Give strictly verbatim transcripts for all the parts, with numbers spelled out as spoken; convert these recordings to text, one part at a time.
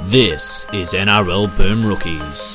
This is N R L Boom Rookies.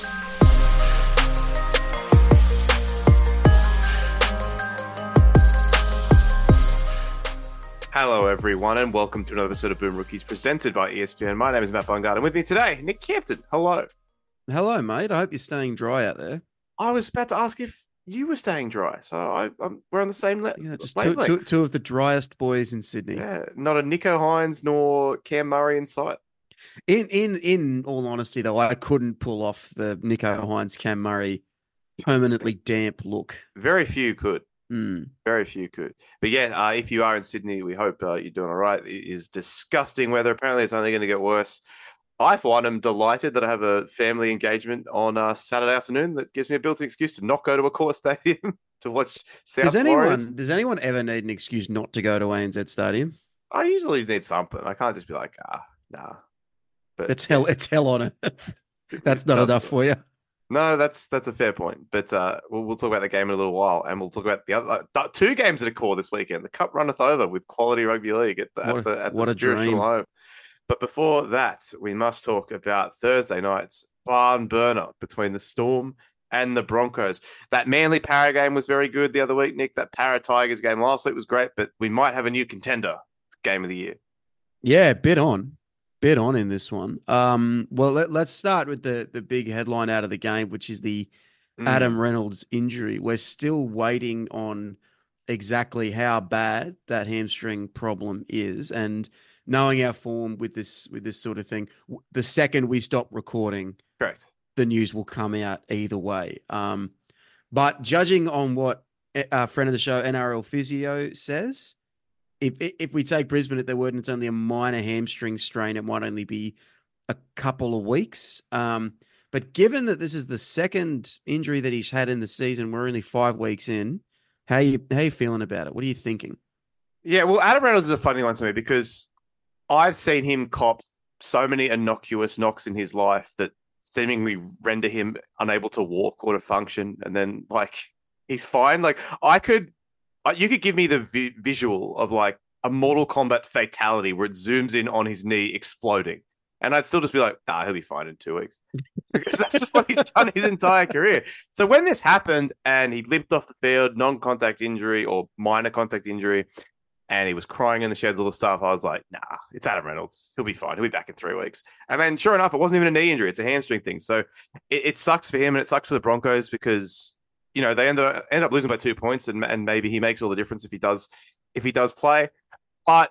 Hello everyone and welcome to another episode of Boom Rookies presented by E S P N. My name is Matt Bungard and with me today, Nick Campton. Hello. Hello, mate. I hope you're staying dry out there. I was about to ask if you were staying dry, so I, I'm, we're on the same level. Yeah, just two, two, two of the driest boys in Sydney. Yeah, not a Nico Hines nor Cam Murray in sight. In in in all honesty, though, I couldn't pull off the Nico Hines, Cam Murray permanently damp look. Very few could. Mm. Very few could. But yeah, uh, if you are in Sydney, we hope uh, you're doing all right. It is disgusting weather. Apparently, it's only going to get worse. I, for one, am delighted that I have a family engagement on uh, Saturday afternoon that gives me a built-in excuse to not go to a core stadium to watch South Does anyone Warriors. does anyone ever need an excuse not to go to A N Z Stadium? I usually need something. I can't just be like, ah, nah. But It's hell. It's hell on it. That's it not does- enough for you. No, that's that's a fair point. But uh, we'll, we'll talk about the game in a little while, and we'll talk about the other uh, two games that are core this weekend. The Cup runneth over with quality rugby league at the What a- at the, at what the a spiritual dream. home. But before that, we must talk about Thursday night's barn burner between the Storm and the Broncos. That Manly Para game was very good the other week, Nick. That Para Tigers game last week was great, but we might have a new contender game of the year. Yeah, bit on, bit on in this one. Um, well, let, let's start with the the big headline out of the game, which is the Mm. Adam Reynolds injury. We're still waiting on exactly how bad that hamstring problem is, and knowing our form with this with this sort of thing, w- the second we stop recording, Correct. the news will come out either way. Um, but judging on what a friend of the show, N R L Physio, says, if if we take Brisbane at their word and it's only a minor hamstring strain, it might only be a couple of weeks. Um, but given that this is the second injury that he's had in the season, we're only five weeks in. How you how you feeling about it? What are you thinking? Yeah, well, Adam Reynolds is a funny one to me because I've seen him cop so many innocuous knocks in his life that seemingly render him unable to walk or to function, and then like he's fine. Like I could, uh, you could give me the vi- visual of like a Mortal Kombat fatality where it zooms in on his knee exploding, and I'd still just be like, "Ah, he'll be fine in two weeks," because that's just what he's done his entire career. So when this happened and he limped off the field, non-contact injury or minor contact injury, and he was crying in the sheds, all the stuff, I was like, nah, it's Adam Reynolds. He'll be fine. He'll be back in three weeks. And then sure enough, it wasn't even a knee injury. It's a hamstring thing. So it, it sucks for him and it sucks for the Broncos because, you know, they end up, end up losing by two points and, and maybe he makes all the difference if he does, if he does play. But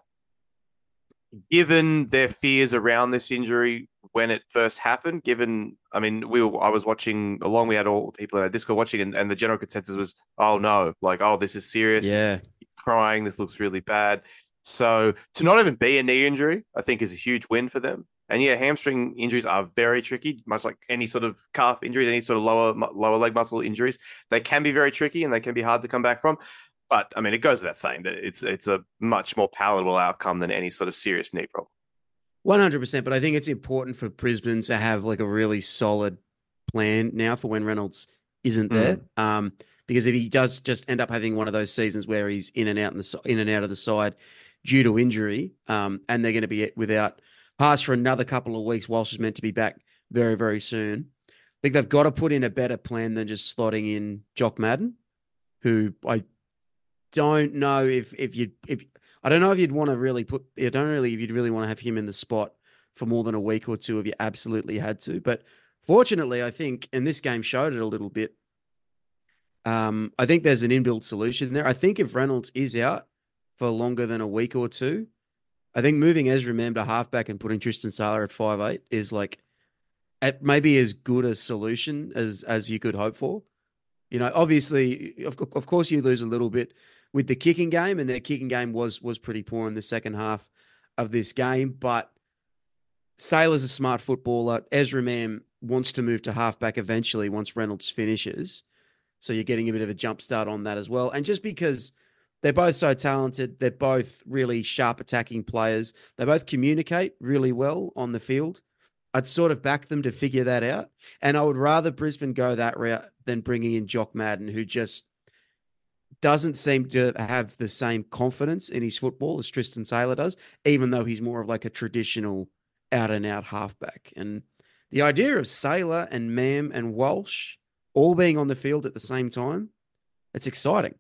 given their fears around this injury when it first happened, given, I mean, we were, I was watching along, we had all the people in our Discord watching and, and the general consensus was, oh no, like, oh, this is serious. Yeah. Crying, this looks really bad. So to not even be a knee injury, I think is a huge win for them. And yeah, hamstring injuries are very tricky, much like any sort of calf injuries, any sort of lower lower leg muscle injuries. They can be very tricky and they can be hard to come back from. But I mean, it goes without saying that it's it's a much more palatable outcome than any sort of serious knee problem. one hundred percent. But I think it's important for Brisbane to have like a really solid plan now for when Reynolds isn't there. Mm. Um, because if he does just end up having one of those seasons where he's in and out in the in and out of the side due to injury, um, and they're going to be without Haas for another couple of weeks, Walsh is meant to be back very, very soon. I think they've got to put in a better plan than just slotting in Jock Madden, who I don't know if if you if I don't know if you'd want to really put I don't really if you'd really want to have him in the spot for more than a week or two if you absolutely had to. But fortunately, I think, and this game showed it a little bit. Um, I think there's an inbuilt solution there. I think if Reynolds is out for longer than a week or two, I think moving Ezra Mam to halfback and putting Tristan Sailor at five eight is like at maybe as good a solution as as you could hope for. You know, obviously, of, of course, you lose a little bit with the kicking game, and their kicking game was was pretty poor in the second half of this game. But Sailor's a smart footballer. Ezra Mam wants to move to halfback eventually once Reynolds finishes. So you're getting a bit of a jump start on that as well. And just because they're both so talented, they're both really sharp attacking players. They both communicate really well on the field. I'd sort of back them to figure that out. And I would rather Brisbane go that route than bringing in Jock Madden, who just doesn't seem to have the same confidence in his football as Tristan Sailor does, even though he's more of like a traditional out and out halfback. And the idea of Sailor and Mam and Walsh all being on the field at the same time, it's exciting.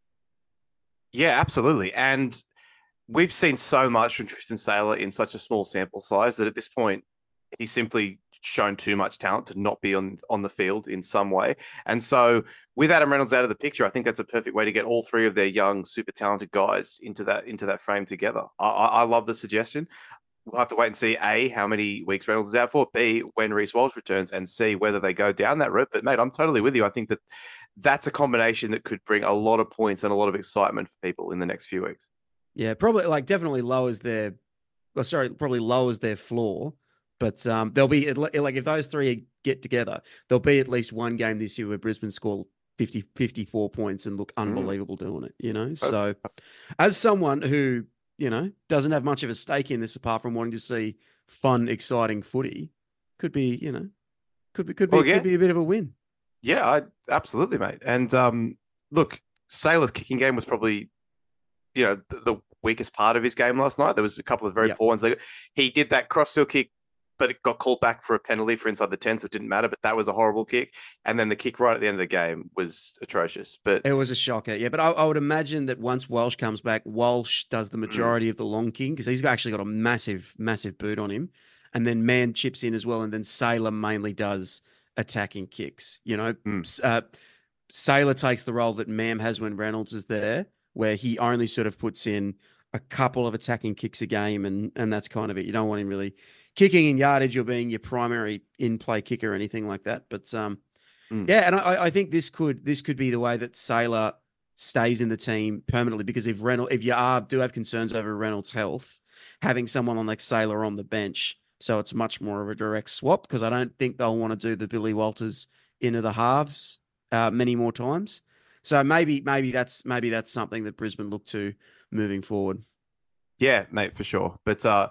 Yeah, absolutely. And we've seen so much from Tristan Sailor in such a small sample size that at this point, he's simply shown too much talent to not be on, on the field in some way. And so with Adam Reynolds out of the picture, I think that's a perfect way to get all three of their young, super talented guys into that into that frame together. I, I, I love the suggestion. We'll have to wait and see, A, how many weeks Reynolds is out for, B, when Reece Walsh returns, and C, whether they go down that route. But, mate, I'm totally with you. I think that that's a combination that could bring a lot of points and a lot of excitement for people in the next few weeks. Yeah, probably like definitely lowers their, well, sorry, probably lowers their floor. But um, there'll be, like, if those three get together, there'll be at least one game this year where Brisbane score fifty, fifty-four points and look unbelievable mm. doing it, you know? So as someone who, you know, doesn't have much of a stake in this apart from wanting to see fun, exciting footy, could be, you know, could be, could be, well, yeah. could be a bit of a win. Yeah, I, absolutely, mate. And um, look, Sailor's kicking game was probably, you know, the, the weakest part of his game last night. There was a couple of very yep. poor ones. He did that crossfield kick, but it got called back for a penalty for inside the ten, so it didn't matter. But that was a horrible kick. And then the kick right at the end of the game was atrocious. But it was a shocker, yeah. But I, I would imagine that once Walsh comes back, Walsh does the majority mm. of the long kicking because he's actually got a massive, massive boot on him. And then Man chips in as well. And then Sailor mainly does attacking kicks. You know, mm. uh, Sailor takes the role that Mam has when Reynolds is there, where he only sort of puts in a couple of attacking kicks a game, and and that's kind of it. You don't want him really kicking in yardage or being your primary in-play kicker or anything like that. But um, mm. yeah, and I, I think this could this could be the way that Sailor stays in the team permanently, because if Reynolds, if you are do have concerns over Reynolds' health, having someone on like Sailor on the bench, so it's much more of a direct swap, because I don't think they'll want to do the Billy Walters into the halves uh, many more times. So maybe maybe that's maybe that's something that Brisbane look to moving forward. Yeah, mate, for sure. But uh,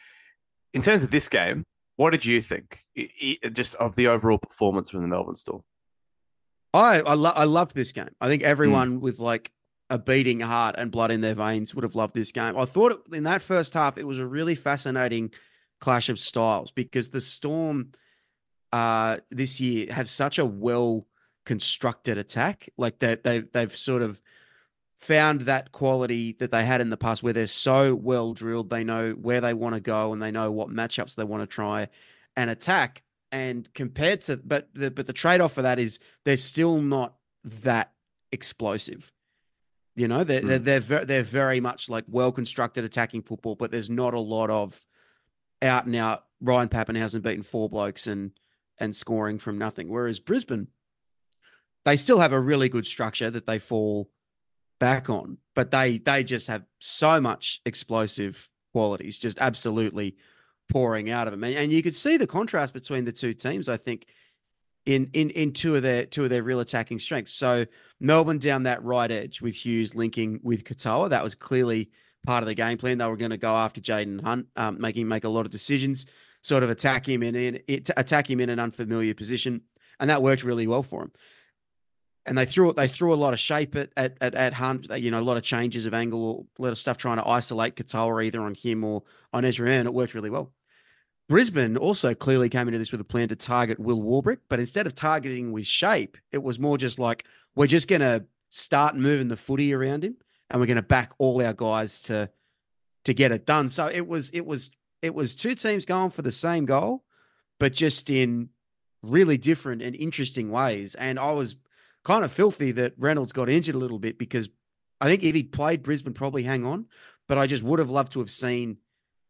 in terms of this game, what did you think it, it, just of the overall performance from the Melbourne Storm? I I, lo- I loved this game. I think everyone mm. with like a beating heart and blood in their veins would have loved this game. I thought it, in that first half, it was a really fascinating clash of styles, because the Storm uh, this year have such a well constructed attack. Like they they've they've sort of found that quality that they had in the past, where they're so well drilled, they know where they want to go and they know what matchups they want to try and attack. And compared to, but the but the trade off for that is they're still not that explosive. You know, they're mm. they're they're, they're very much like well constructed attacking football, but there's not a lot of out and out Ryan Papenhuyzen beating four blokes and and scoring from nothing. Whereas Brisbane, they still have a really good structure that they fall back on, but they they just have so much explosive qualities, just absolutely pouring out of them. And, and you could see the contrast between the two teams, I think, in in in two of their two of their real attacking strengths. So Melbourne down that right edge with Hughes linking with Katoa, that was clearly part of the game plan. They were going to go after Jaden Hunt, um, making make a lot of decisions, sort of attack him in, in it, attack him in an unfamiliar position, and that worked really well for him. And they threw they threw a lot of shape at at at, at Hunt, you know, a lot of changes of angle, a lot of stuff trying to isolate Katoa either on him or on Ezra, and it worked really well. Brisbane also clearly came into this with a plan to target Will Warbrick, but instead of targeting with shape, it was more just like, we're just going to start moving the footy around him, and we're going to back all our guys to to get it done. So it was it was it was two teams going for the same goal, but just in really different and interesting ways. And I was kind of filthy that Reynolds got injured a little bit, because I think if he'd played, Brisbane probably hang on, but I just would have loved to have seen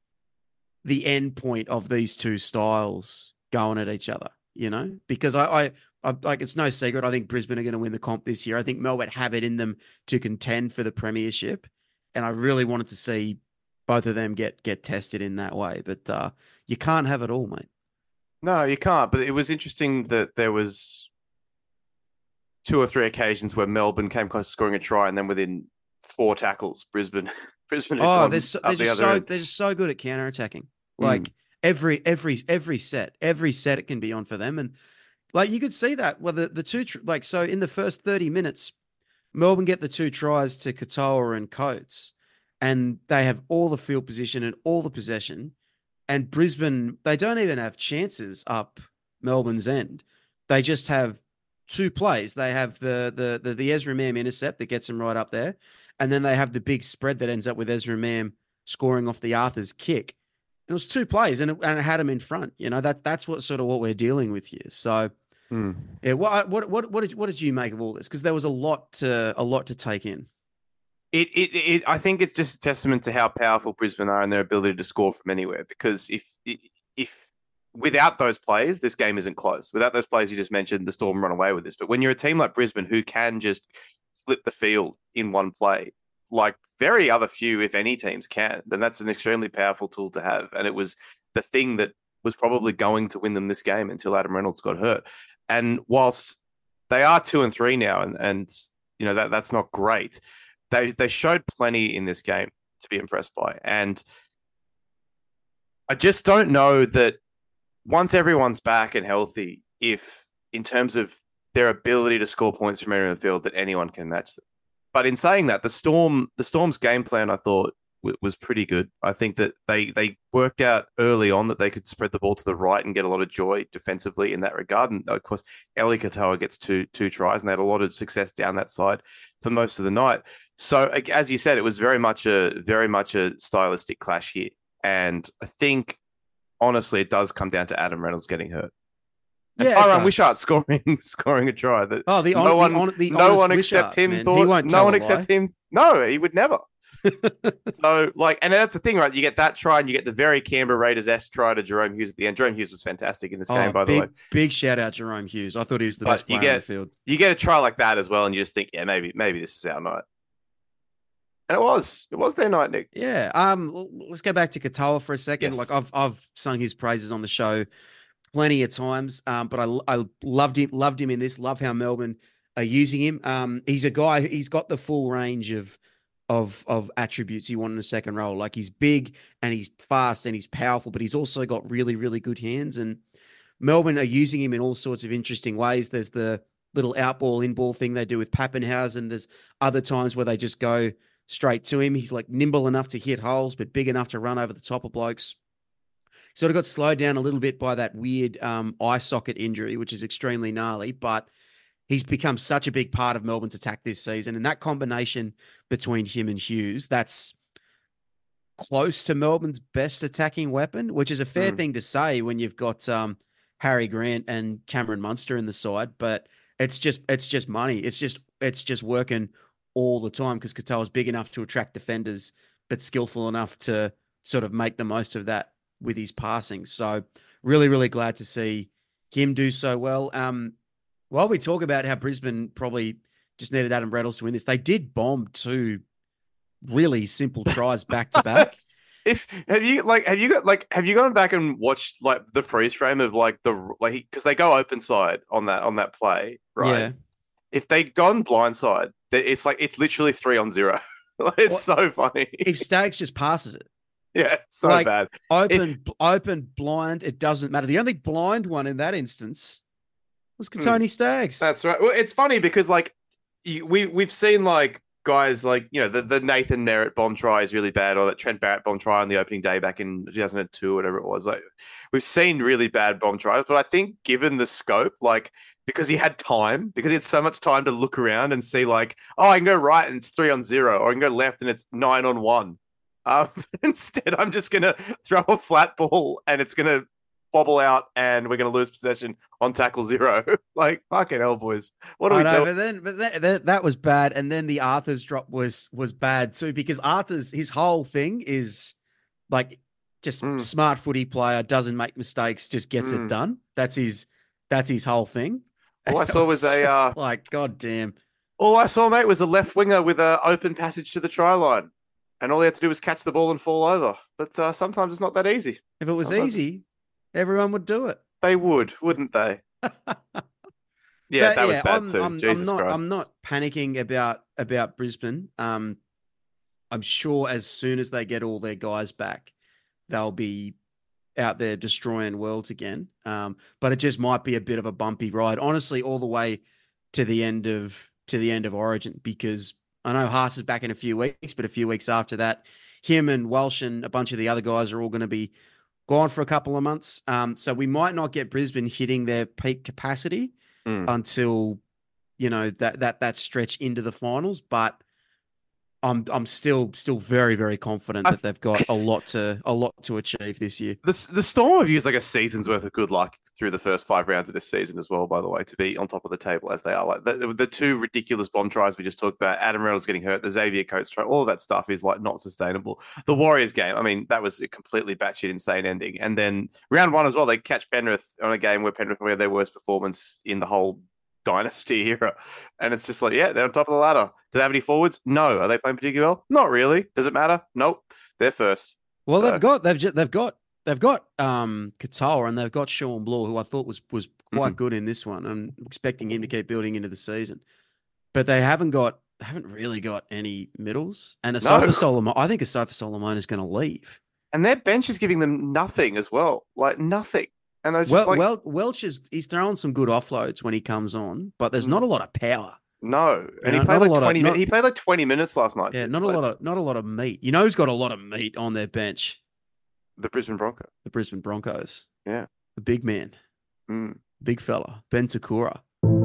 the end point of these two styles going at each other, you know, because I, I, I like, it's no secret, I think Brisbane are going to win the comp this year. I think Melbourne have it in them to contend for the premiership, and I really wanted to see both of them get get tested in that way, but uh, you can't have it all, mate. No, you can't. But it was interesting that there was two or three occasions where Melbourne came close to scoring a try, and then within four tackles, Brisbane, Brisbane. Oh, they're, so, they're just the so end. they're just so good at counter attacking. Like mm. every every every set, every set it can be on for them, and like you could see that. Well, the the two like so in the first thirty minutes, Melbourne get the two tries to Katoa and Coates, and they have all the field position and all the possession, and Brisbane, they don't even have chances up Melbourne's end. They just have two plays. They have the the the, the Ezra Mam intercept that gets them right up there, and then they have the big spread that ends up with Ezra Mam scoring off the Arthur's kick. It was two plays, and it, and it had him in front. You know that that's what sort of what we're dealing with here. So, Hmm. yeah, what what what what did what did you make of all this? Because there was a lot to a lot to take in. It, it, it, I think it's just a testament to how powerful Brisbane are and their ability to score from anywhere. Because if, if without those players, this game isn't close. Without those players you just mentioned, the Storm run away with this. But when you're a team like Brisbane who can just flip the field in one play, like very other few, if any, teams can, then that's an extremely powerful tool to have. And it was the thing that was probably going to win them this game until Adam Reynolds got hurt. And whilst they are two and three now, and and you know that that's not great. They they showed plenty in this game to be impressed by. And I just don't know that once everyone's back and healthy, if in terms of their ability to score points from anywhere in the field, that anyone can match them. But in saying that, the Storm, the Storm's game plan, I thought w- was pretty good. I think that they they worked out early on that they could spread the ball to the right and get a lot of joy defensively in that regard. And of course, Eli Katoa gets two two tries, and they had a lot of success down that side for most of the night. So, as you said, it was very much a very much a stylistic clash here, and I think honestly, it does come down to Adam Reynolds getting hurt. And Yeah, Tyron it Wishart does. scoring scoring a try that Oh, the no hon- one the, hon- the no honest one except Wishart, him man. He thought won't no tell one a except lie. him. No, he would never. So, like, and that's the thing, right? You get that try, and you get the very Canberra Raiders-esque try to Jerome Hughes at the end. Jerome Hughes was fantastic in this game, Oh, by the big way. big shout out Jerome Hughes. I thought he was the But best you player on get- the field. You get a try like that as well, and you just think, yeah, maybe maybe this is our night. And it was. It was their night, Nick. Yeah. Um. l- Let's go back to Katoa for a second. Yes. Like I've I've sung his praises on the show plenty of times. Um. But I I loved him loved him in this. Love how Melbourne are using him. Um. He's a guy. He's got the full range of of of attributes you want in a second role. Like he's big and he's fast and he's powerful, but he's also got really really good hands. And Melbourne are using him in all sorts of interesting ways. There's the little outball in-ball thing they do with Pappenhausen. There's other times where they just go straight to him. He's like nimble enough to hit holes, but big enough to run over the top of blokes. Sort of got slowed down a little bit by that weird um, eye socket injury, which is extremely gnarly, but he's become such a big part of Melbourne's attack this season. And that combination between him and Hughes, that's close to Melbourne's best attacking weapon, which is a fair Mm. thing to say when you've got um, Harry Grant and Cameron Munster in the side, but it's just it's just money. It's just it's just working all the time because Katoa's big enough to attract defenders, but skillful enough to sort of make the most of that with his passing. So really, really glad to see him do so well. Um, while we talk about how Brisbane probably just needed Adam Reynolds to win this, they did bomb two really simple tries back to back. If have you like have you got like have you gone back and watched like the freeze frame of like the like because they go open side on that on that play, right? Yeah. If they'd gone blindside, it's like it's literally three on zero. It's What- so funny. If Staggs just passes it, Yeah, it's so like- bad. open, open, blind, it doesn't matter. The only blind one in that instance was Katoni Staggs. That's right. Well, it's funny because like you, we we've seen like guys like you know the, the Nathan Merritt bomb try is really bad, or that Trent Barrett bomb try on the opening day back in two thousand two, whatever it was. Like we've seen really bad bomb tries, but I think given the scope, like because he had time, because he had so much time to look around and see like, oh, I can go right and it's three on zero, or I can go left and it's nine on one. Um, instead, I'm just gonna throw a flat ball and it's gonna bobble out and we're going to lose possession on tackle zero. Like, fucking hell, boys. What are I we know, doing? but then, but that, that, that was bad. And then the Arthur's drop was was bad too, because Arthur's his whole thing is like just Mm. smart footy player, doesn't make mistakes, just gets Mm. it done. That's his that's his whole thing. All I It saw was a, just uh, like, god damn. All I saw, mate, was a left winger with an open passage to the try line. And all he had to do was catch the ball and fall over. But uh, sometimes it's not that easy. If it was Sometimes easy, everyone would do it. They would, wouldn't they? Yeah, But that was bad I'm, too. I'm, Jesus I'm not. Christ. I'm not panicking about about Brisbane. Um, I'm sure as soon as they get all their guys back, they'll be out there destroying worlds again. Um, but it just might be a bit of a bumpy ride, honestly, all the way to the end of to the end of Origin, because I know Haas is back in a few weeks, but a few weeks after that, him and Welsh and a bunch of the other guys are all going to be gone for a couple of months. Um, so we might not get Brisbane hitting their peak capacity Mm. until, you know, that that that stretch into the finals. But I'm I'm still still very very confident I- that they've got a lot to a lot to achieve this year. The the Storm have used like a season's worth of good luck through the first five rounds of this season as well. By the way, to be on top of the table as they are, like the, the two ridiculous bomb tries we just talked about, Adam Reynolds getting hurt, the Xavier Coates try, all of that stuff is like not sustainable. The Warriors game, I mean, that was a completely batshit insane ending. And then round one as well, they catch Penrith on a game where Penrith were their worst performance in the whole dynasty era. And it's just like, yeah, they're on top of the ladder. Do they have any forwards? No. Are they playing particularly well? Not really. Does it matter? Nope. They're first. Well, So- they've got they've just, they've got they've got um Katoa and they've got Sean Blore, who I thought was was quite Mhm. good in this one. I'm expecting him to keep building into the season, but they haven't got haven't really got any middles. And Asafa No. Solomon, I think Asafa Solomon is going to leave. And their bench is giving them nothing as well. Like nothing. And I was Well, just like, well, Welch is he's throwing some good offloads when he comes on, but there's Mm. not a lot of power. no. And know, he played not a like lot of- twenty not- minutes. He played like twenty minutes last night. Yeah, dude. not a lot That's of not a lot of meat. You know who's got a lot of meat on their bench? the Brisbane Broncos. The Brisbane Broncos. Yeah. The big man, Mm. big fella, Ben Takura.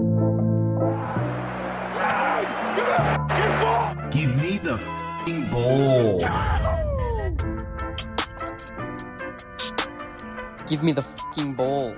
Give me the f***ing ball. Give me the fucking ball.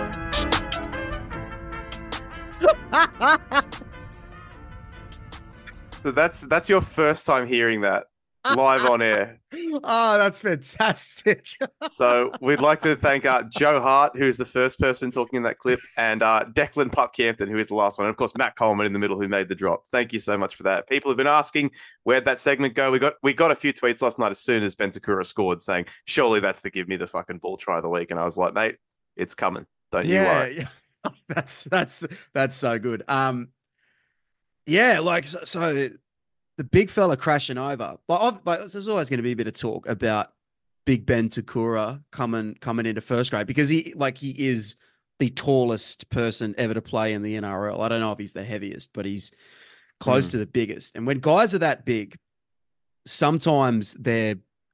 So that's that's your first time hearing that live on air. Oh, that's fantastic. So we'd like to thank uh, Joe Hart, who is the first person talking in that clip, and uh, Declan Pup Campton, who is the last one. And of course, Matt Coleman in the middle, who made the drop. Thank you so much for that. People have been asking where'd that segment go. We got we got a few tweets last night as soon as Ben Takura scored saying, surely that's the give me the fucking ball try of the week. And I was like, mate, it's coming. Don't you yeah, worry. yeah. that's that's that's so good. Um, yeah, like so, so the big fella crashing over. Like, I've, like there's always going to be a bit of talk about Big Ben Takura coming coming into first grade because he like he is the tallest person ever to play in the N R L. I don't know if he's the heaviest, but he's close Mm. to the biggest. And when guys are that big, sometimes they're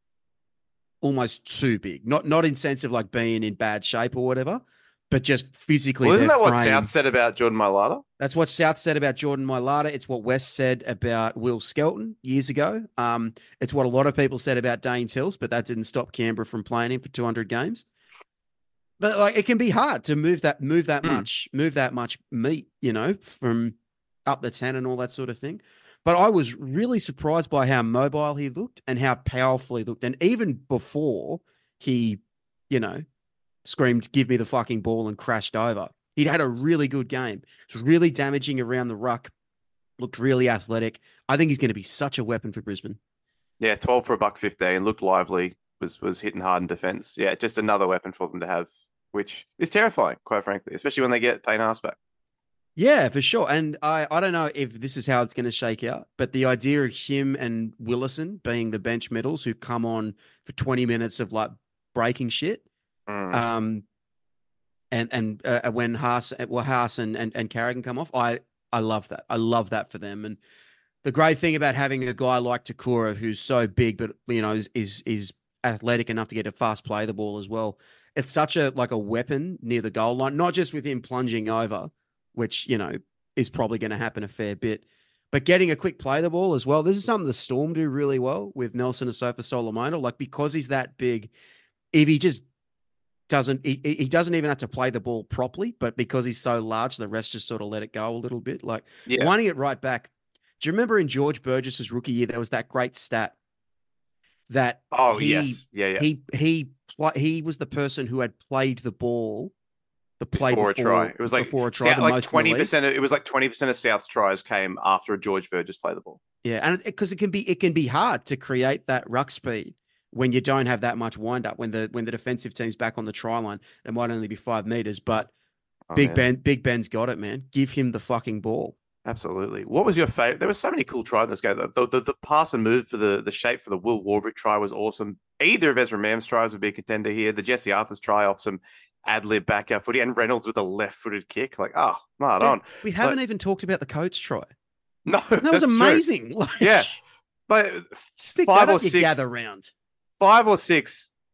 almost too big. Not not in sense of like being in bad shape or whatever, but just physically. Well, isn't their that what frame- South said about Jordan Mailata? That's what South said about Jordan Mailata. It's what West said about Will Skelton years ago. Um, it's what a lot of people said about Dane Tills, but that didn't stop Canberra from playing him for two hundred games. But like, it can be hard to move that, move that Hmm. much, move that much meat, you know, from up the ten and all that sort of thing. But I was really surprised by how mobile he looked and how powerful he looked. And even before he, you know, screamed, "Give me the fucking ball," and crashed over, he'd had a really good game. It was really damaging around the ruck, looked really athletic. I think he's going to be such a weapon for Brisbane. Yeah, twelve for a buck fifteen, looked lively, was was hitting hard in defence. Yeah, just another weapon for them to have, which is terrifying, quite frankly, especially when they get Payne Haas back. Yeah, for sure. And I, I don't know if this is how it's going to shake out, but the idea of him and Willison being the bench middles who come on for twenty minutes of like breaking shit. Mm. Um, and and uh, when Haas, well, Haas and, and, and Carrigan come off, I, I love that. I love that for them. And the great thing about having a guy like Takura, who's so big, but you know, is, is, is athletic enough to get to fast play the ball as well. It's such a, like a weapon near the goal line, not just with him plunging over, which, you know, is probably going to happen a fair bit, but getting a quick play the ball as well. This is something the Storm do really well with Nelson Asofa Solomona. Like, because he's that big, if he just doesn't, he, he doesn't even have to play the ball properly, but because he's so large, the rest just sort of let it go a little bit. Like, Yeah. winding it right back. Do you remember in George Burgess's rookie year, there was that great stat that Oh, he, yes. Yeah, yeah. he, he, pl- he was the person who had played the ball the play before, before, a try. It was like, before a try, South- the like most in the twenty league. percent. Of, it was like twenty percent of South's tries came after a George Burgess play the ball. Yeah, and because it, it can be it can be hard to create that ruck speed when you don't have that much wind up. When the when the defensive team's back on the try line, it might only be five meters. But Oh, Big man. Ben, Big Ben's got it, man. Give him the fucking ball. Absolutely. What was your favorite? There were so many cool tries in this game. The, the, the, the pass and move for the, the shape for the Will Warbrick try was awesome. Either of Ezra Mam's tries would be a contender here. The Jesse Arthur's try off some ad lib back out footy, and Reynolds with a left footed kick. Like, oh, right on. We haven't even talked about the coach try. No, That was that's true. amazing. Like, Yeah. But stick five that or up your six- gather round. five or six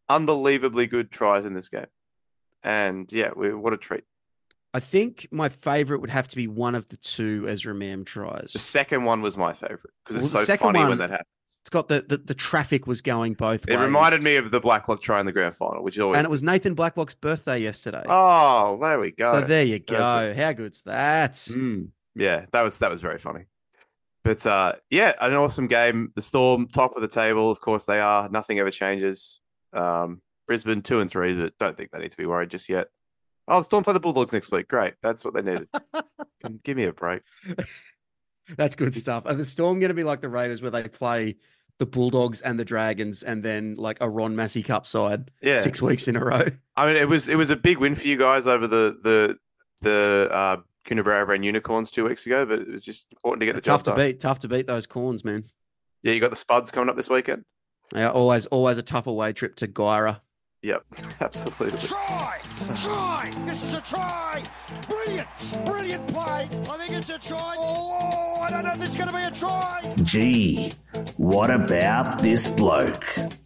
unbelievably good tries in this game. And yeah, we, what a treat. I think my favorite would have to be one of the two Ezra Mam The tries. second one was my favorite because Well, it's the so second funny one- when that happens. It's got the, the, the traffic was going both It ways. reminded me of the Blacklock try in the grand final, which is always. And it was Nathan Blacklock's birthday yesterday. Oh, there we go. So there you go. Perfect. How good's that? Mm, yeah, that was that was very funny. But uh, yeah, an awesome game. The Storm top of the table, of course they are. Nothing ever changes. Um, Brisbane two and three, but don't think they need to be worried just yet. Oh, the Storm play the Bulldogs next week. Great, that's what they needed. Give me a break. That's good stuff. Are the Storm going to be like the Raiders where they play the Bulldogs and the Dragons and then like a Ron Massey Cup side Yeah, six weeks in a row? I mean, it was it was a big win for you guys over the the the uh, Coonabarabra and Unicorns two weeks ago, but it was just important to get the Tough job to done. beat. Tough to beat those Corns, man. Yeah, you got the Spuds coming up this weekend. Yeah, always, always a tough away trip to Gyra. Yep, absolutely. Try! Try! This is a try! Brilliant! Brilliant play! I think it's a try! Oh, I don't know if this is going to be a try! Gee, what about this bloke?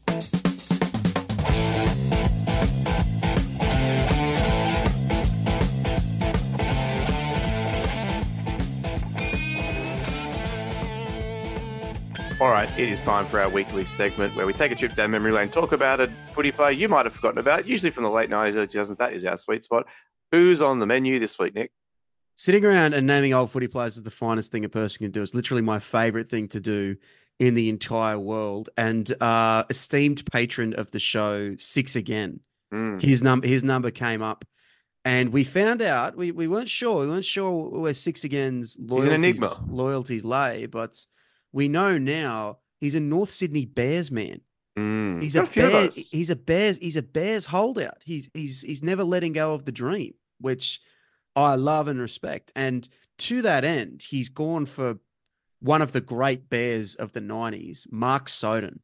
All right, it is time for our weekly segment where we take a trip down memory lane, talk about a footy player you might have forgotten about, usually from the late nineties, early two thousands. That is our sweet spot. Who's on the menu this week, Nick? Sitting around and naming old footy players is the finest thing a person can do. It's literally my favorite thing to do in the entire world. And uh, esteemed patron of the show, Six Again, Mm. his number his number came up, and we found out we, we weren't sure we weren't sure where Six Again's loyalties enigma. loyalties lay, but we know now he's a North Sydney Bears man. Mm. He's Got a, a few of bear, those. he's a Bears he's a Bears holdout. He's he's he's never letting go of the dream, which I love and respect. And to that end, he's gone for one of the great Bears of the nineties, Mark Soden.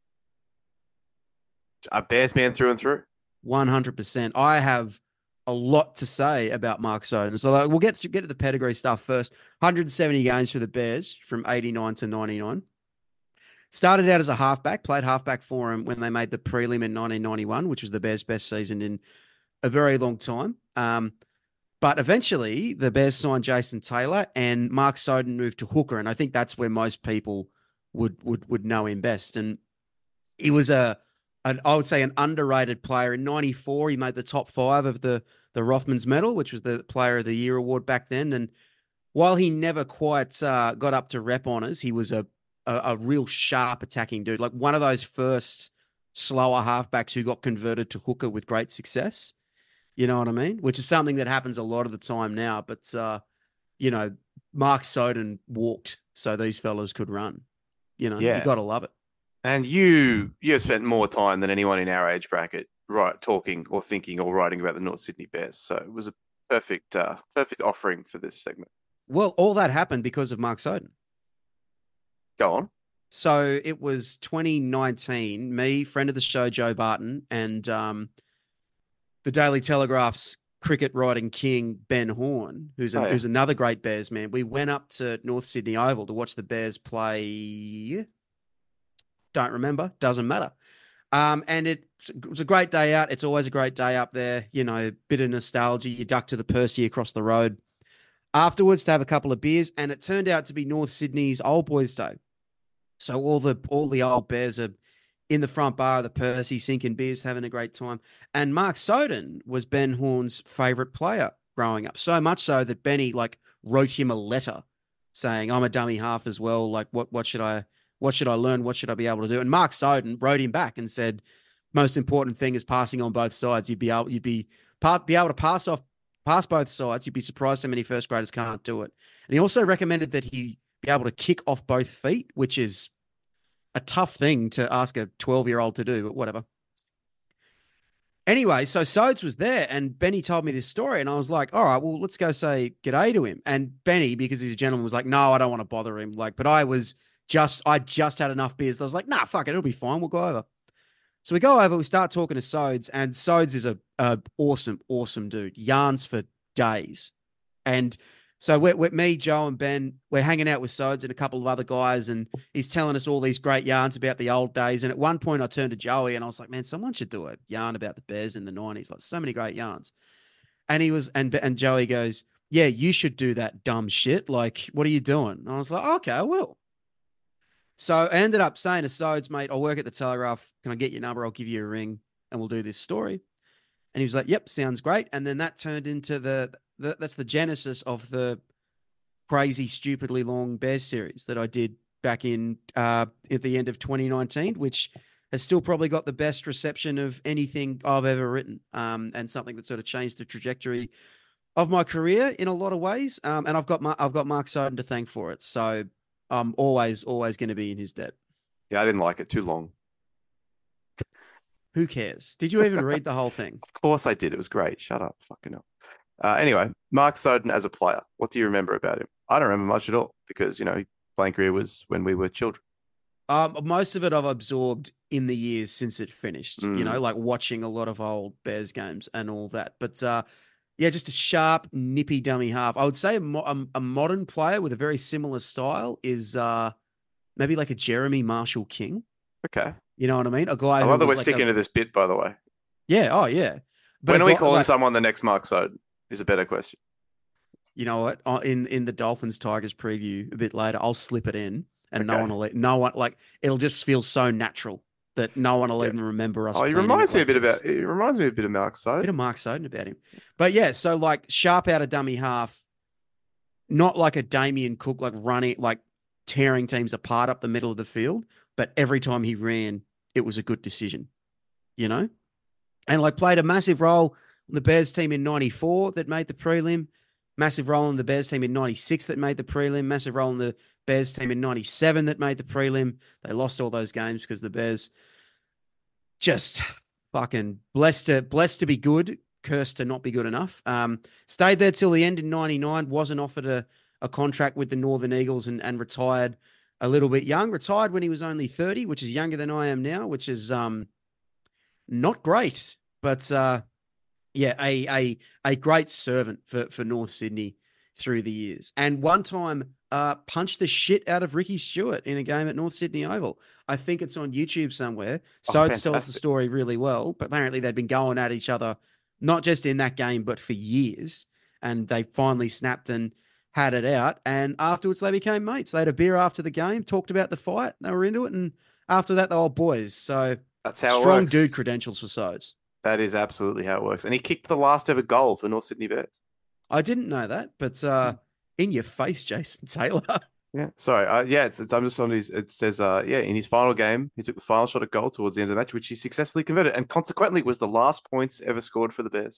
A Bears man through and through. one hundred percent. I have a lot to say about Mark Soden. So like, we'll get to get to the pedigree stuff first. one hundred seventy games for the Bears from eighty-nine to ninety-nine. Started out as a halfback, played halfback for him when they made the prelim in nineteen ninety-one, which was the Bears' best season in a very long time. Um, but eventually, the Bears signed Jason Taylor, and Mark Soden moved to hooker, and I think that's where most people would would would know him best. And he was a An, I would say an underrated player. In ninety-four, he made the top five of the, the Rothmans Medal, which was the Player of the Year award back then. And while he never quite uh, got up to rep honors, he was a, a a real sharp attacking dude, like one of those first slower halfbacks who got converted to hooker with great success. You know what I mean? Which is something that happens a lot of the time now. But, uh, you know, Mark Soden walked so these fellas could run. You know, Yeah. you got to love it. And you you have spent more time than anyone in our age bracket, right, talking or thinking or writing about the North Sydney Bears. So it was a perfect uh, perfect offering for this segment. Well, all that happened because of Mark Soden. Go on. So it was twenty nineteen, me, friend of the show, Joe Barton, and um, the Daily Telegraph's cricket writing king, Ben Horn, who's, a, Oh, yeah. who's another great Bears man. We went up to North Sydney Oval to watch the Bears play. Don't remember. Doesn't matter. Um, and it, it was a great day out. It's always a great day up there. You know, bit of nostalgia. You duck to the Percy across the road afterwards to have a couple of beers, and it turned out to be North Sydney's Old Boys Day. So all the all the old Bears are in the front bar of the Percy, sinking beers, having a great time. And Mark Soden was Ben Horn's favourite player growing up, so much so that Benny like wrote him a letter saying, "I'm a dummy half as well. Like, what what should I what should I learn? What should I be able to do?" And Mark Soden wrote him back and said, "Most important thing is passing on both sides. You'd be able you'd be part be able to pass off pass both sides. You'd be surprised how many first graders can't do it." And he also recommended that he be able to kick off both feet, which is a tough thing to ask a twelve-year-old to do, but whatever. Anyway, so Sodes was there, and Benny told me this story, and I was like, all right, well, let's go say g'day to him. And Benny, because he's a gentleman, was like, no, I don't want to bother him. Like, but I was just, I just had enough beers. I was like, nah, fuck it, it'll be fine. We'll go over. So we go over, we start talking to Sodes, and Sodes is a, a awesome, awesome dude. Yarns for days. And So we're, we're me, Joe, and Ben. We're hanging out with Sods and a couple of other guys, and he's telling us all these great yarns about the old days. And at one point, I turned to Joey and I was like, "Man, someone should do a yarn about the Bears in the nineties. Like, so many great yarns." And he was, and and Joey goes, "Yeah, you should do that dumb shit. Like, what are you doing?" And I was like, "Okay, I will." So I ended up saying to Sods, "Mate, I work at the Telegraph. Can I get your number? I'll give you a ring, and we'll do this story." And he was like, "Yep, sounds great." And then that turned into the, the that's the genesis of the crazy, stupidly long Bears series that I did back in uh, at the end of twenty nineteen, which has still probably got the best reception of anything I've ever written, um, and something that sort of changed the trajectory of my career in a lot of ways. Um, and I've got my, I've got Mark Soden to thank for it. So I'm always, always going to be in his debt. Yeah, I didn't like it. Too long. Who cares? Did you even read the whole thing? Of course I did. It was great. Shut up. Fucking hell. Uh, anyway, Mark Soden as a player. What do you remember about him? I don't remember much at all because, you know, playing career was when we were children. Um, most of it I've absorbed in the years since it finished, Mm. you know, like watching a lot of old Bears games and all that. But uh, yeah, just a sharp, nippy dummy half. I would say a, mo- a, a modern player with a very similar style is uh, maybe like a Jeremy Marshall King. Okay. You know what I mean? A guy I who love that was we're like sticking a- to this bit, by the way. Yeah, oh yeah. But when a are we guy- calling like, someone the next Mark Soden is a better question. You know what? Uh, In in the Dolphins Tigers preview a bit later, I'll slip it in, and no Okay. one will let no one like it'll just feel so natural that no one will Yeah. even remember us. Oh, he planning reminds it me like a bit this. about. It reminds me a bit of Mark bit Soden. of Mark Soden about him. But yeah, so like sharp out of dummy half, not like a Damien Cook, like running, like tearing teams apart up the middle of the field. But every time he ran, it was a good decision, you know? And like played a massive role on the Bears team in ninety-four that made the prelim, massive role in the Bears team in ninety-six that made the prelim, massive role in the Bears team in ninety-seven that made the prelim. They lost all those games because the Bears just fucking blessed to blessed to be good, cursed to not be good enough. Um, stayed there till the end in ninety-nine, wasn't offered a, a contract with the Northern Eagles and, and retired a little bit young. Retired when he was only thirty, which is younger than I am now, which is um not great. But uh yeah, a a a great servant for, for North Sydney through the years. And one time uh punched the shit out of Ricky Stewart in a game at North Sydney Oval. I think it's on YouTube somewhere. Oh, Sodes tells the fantastic. story really well, but apparently they'd been going at each other, not just in that game, but for years. And they finally snapped and had it out. And afterwards they became mates. They had a beer after the game, talked about the fight. They were into it. And after that, they were boys. So That's how it strong works. dude credentials for Sodes. That is absolutely how it works. And he kicked the last ever goal for North Sydney Bears. I didn't know that, but uh, in your face, Jason Taylor. Yeah, sorry. Uh, yeah, it's, it's I'm just on his. It says, uh, yeah, in his final game, he took the final shot at goal towards the end of the match, which he successfully converted, and consequently was the last points ever scored for the Bears.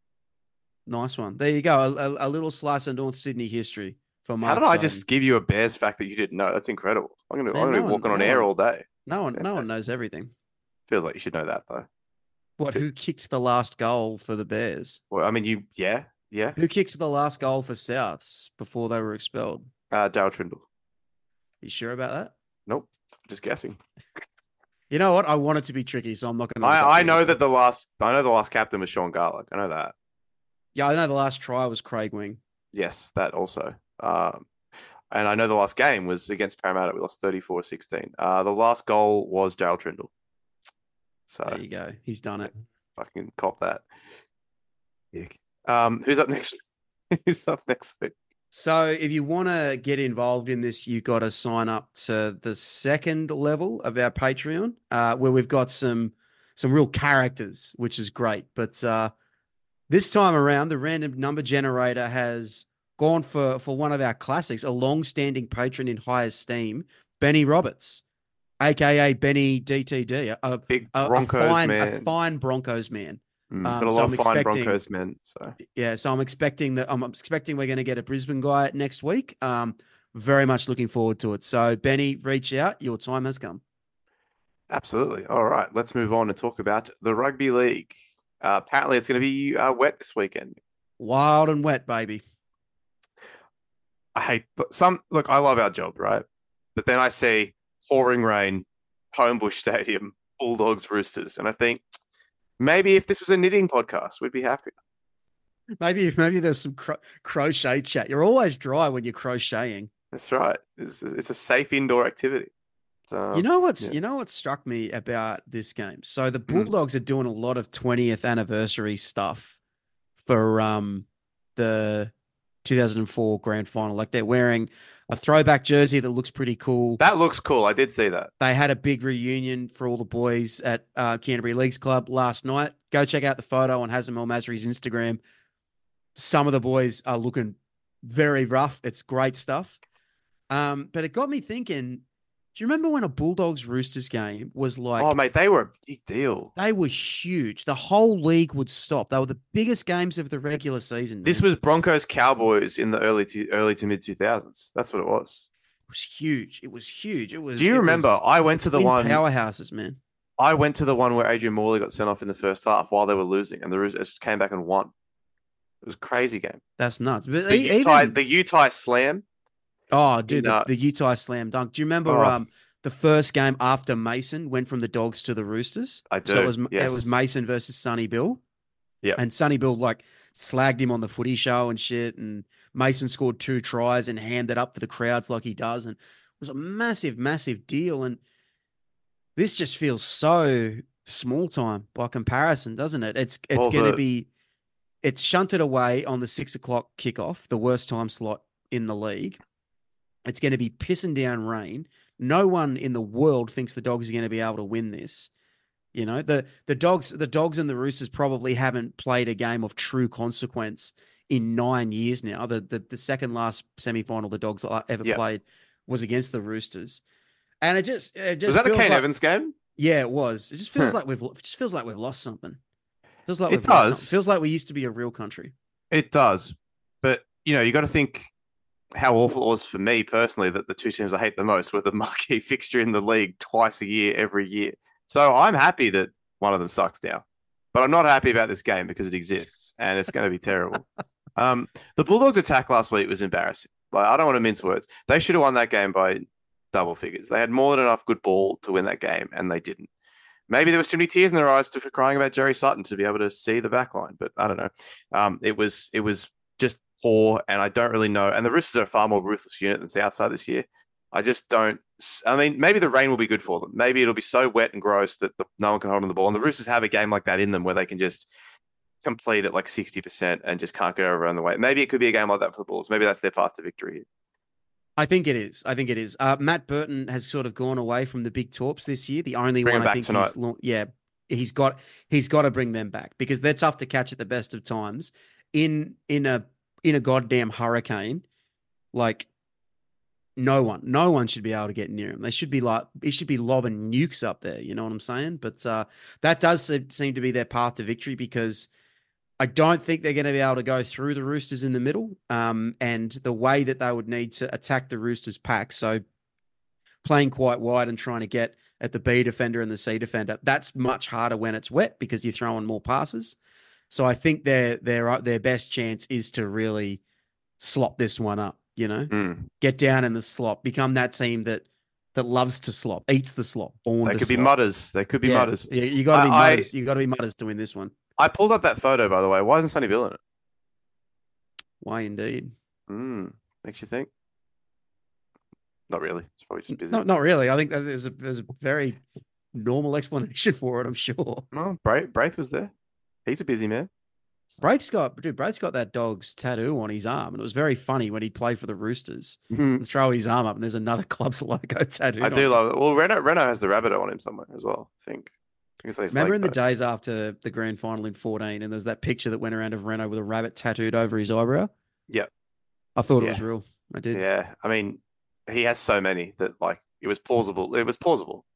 Nice one. There you go. A, a, a little slice of North Sydney history for Mark How did I Soden. just give you a Bears fact that you didn't know? That's incredible. I'm gonna, Man, I'm gonna no be one- walking on no air one- all day. No one, no one knows everything. Feels like you should know that though. What? Who kicked the last goal for the Bears? Well, I mean, you, yeah, yeah. Who kicked the last goal for Souths before they were expelled? Uh, Dale Trindle. You sure about that? Nope, just guessing. You know what? I want it to be tricky, so I'm not going to. I, I know that the last, I know the last captain was Sean Garlick. I know that. Yeah, I know the last try was Craig Wing. Yes, that also. Um, and I know the last game was against Parramatta. We lost thirty-four sixteen. Uh, the last goal was Dale Trindle. So There you go. He's done it. fucking cop that. Dick. Um, who's up next? Who's up next week? So if you want to get involved in this, you got to sign up to the second level of our Patreon, uh, where we've got some some real characters, which is great. But uh, this time around, the random number generator has gone for for one of our classics, a long-standing patron in high esteem, Benny Roberts, aka Benny D T D, a, a, Big a Broncos fine, man. a fine Broncos man. Mm, um, got a so lot I'm of fine expecting- Broncos men. So Yeah, so I'm expecting that. I'm expecting we're going to get a Brisbane guy next week. Um, very much looking forward to it. So Benny, reach out. Your time has come. absolutely. All right, let's move on and talk about the rugby league. Uh, apparently, it's going to be uh, wet this weekend. Wild and wet, baby. I hate some. Look, I love our job, right? But then I see pouring rain, Homebush Stadium, Bulldogs, Roosters, and I think maybe if this was a knitting podcast, we'd be happy. Maybe maybe there's some cro- crochet chat. You're always dry when you're crocheting. That's right. It's it's a safe indoor activity. You So know what's yeah. you know what struck me about this game? So the Mhm. Bulldogs are doing a lot of twentieth anniversary stuff for um the two thousand four grand final. Like they're wearing a throwback jersey that looks pretty cool. That looks cool. I did see that. They had a big reunion for all the boys at uh, Canterbury Leagues Club last night. Go check out the photo on Hazem El Masri's Instagram. Some of the boys are looking very rough. It's great stuff. Um, but it got me thinking, do you remember when a Bulldogs Roosters game was like, Oh, mate, they were a big deal. they were huge. The whole league would stop. They were the biggest games of the regular season. Man. This was Broncos Cowboys in the early to, early to mid two thousands. That's what it was. It was huge. It was huge. It was. Do you it remember? was I went to the twin one. powerhouses, man. I went to the one where Adrian Morley got sent off in the first half while they were losing, and the Roosters came back and won. It was a crazy game. That's nuts. But The e- Utah, even the Utah Slam. oh, dude, in, uh, the, the Utah slam dunk. Do you remember Oh. um the first game after Mason went from the Dogs to the Roosters? I do. So it was yes. it was Mason versus Sonny Bill. Yep. And Sonny Bill like slagged him on the footy show and shit. And Mason scored two tries and hammed it up for the crowds like he does. And it was a massive, massive deal. And this just feels so small time by comparison, doesn't it? It's it's Well, going to the- be it's shunted away on the six o'clock kickoff, the worst time slot in the league. It's going to be pissing down rain. No one in the world thinks the Dogs are going to be able to win this. You know, the the dogs, the dogs and the Roosters probably haven't played a game of true consequence in nine years now. The the, the second last semi-final the Dogs ever Yep. played was against the Roosters, and it just it just Was that a feels Kane like- Evans game? Yeah, it was. It just feels Huh. like we've it just feels like we've lost something. Feels like It we've lost does. something. Feels like we used to be a real country. It does. But, you know, you got to think how awful it was for me personally that the two teams I hate the most were the marquee fixture in the league twice a year, every year. So I'm happy that one of them sucks now. But I'm not happy about this game because it exists and it's going to be terrible. Um, the Bulldogs attack last week was embarrassing. Like, I don't want to mince words. They should have won that game by double figures. They had more than enough good ball to win that game, and they didn't. Maybe there was too many tears in their eyes to, for crying about Jerry Sutton to be able to see the back line, but I don't know. Um, it was it was just poor, and I don't really know. And the Roosters are a far more ruthless unit than Southside this year. I just don't. I mean, maybe the rain will be good for them. Maybe it'll be so wet and gross that the, no one can hold on the ball. And the Roosters have a game like that in them where they can just complete at like sixty percent and just can't get over on the way. Maybe it could be a game like that for the Bulls. Maybe that's their path to victory. I think it is. I think it is. Uh, Matt Burton has sort of gone away from the big torps this year. The only Bring one him I back think tonight. he's la- yeah, he's got he's got to bring them back because they're tough to catch at the best of times in in a in a goddamn hurricane. Like no one, no one should be able to get near him. They should be like he should be lobbing nukes up there. You know what I'm saying? But uh, that does se- seem to be their path to victory because I don't think they're going to be able to go through the Roosters in the middle. Um, and the way that they would need to attack the Roosters pack, so playing quite wide and trying to get at the B defender and the C defender, that's much harder when it's wet because you're throwing more passes. So I think their their their best chance is to really slop this one up. You know, Mm. get down in the slop, become that team that that loves to slop, eats the slop. Born They to could be slop. mutters. They could be Yeah, mutters. yeah, you got to be I- I- mutters. You got to be mutters to win this one. I pulled up that photo, by the way. Why isn't Sonny Bill in it? Why indeed? Mm. Makes you think. Not really. It's probably just busy. No, not really. I think that there's a there's a very normal explanation for it. I'm sure. No, Braith, Braith was there. He's a busy man. Braith's got dude. Braith's got that dog's tattoo on his arm, and it was very funny when he played for the Roosters. And throw his arm up, and there's another club's logo tattooed. I on do it. love it. Well, Renault, Renault has the Rabbitoh on him somewhere as well, I think. I guess they Remember in the like days after the grand final in fourteen, and there was that picture that went around of Renault with a rabbit tattooed over his eyebrow. Yep. I thought it Yeah. was real. I did. Yeah, I mean, he has so many that like it was plausible. It was plausible.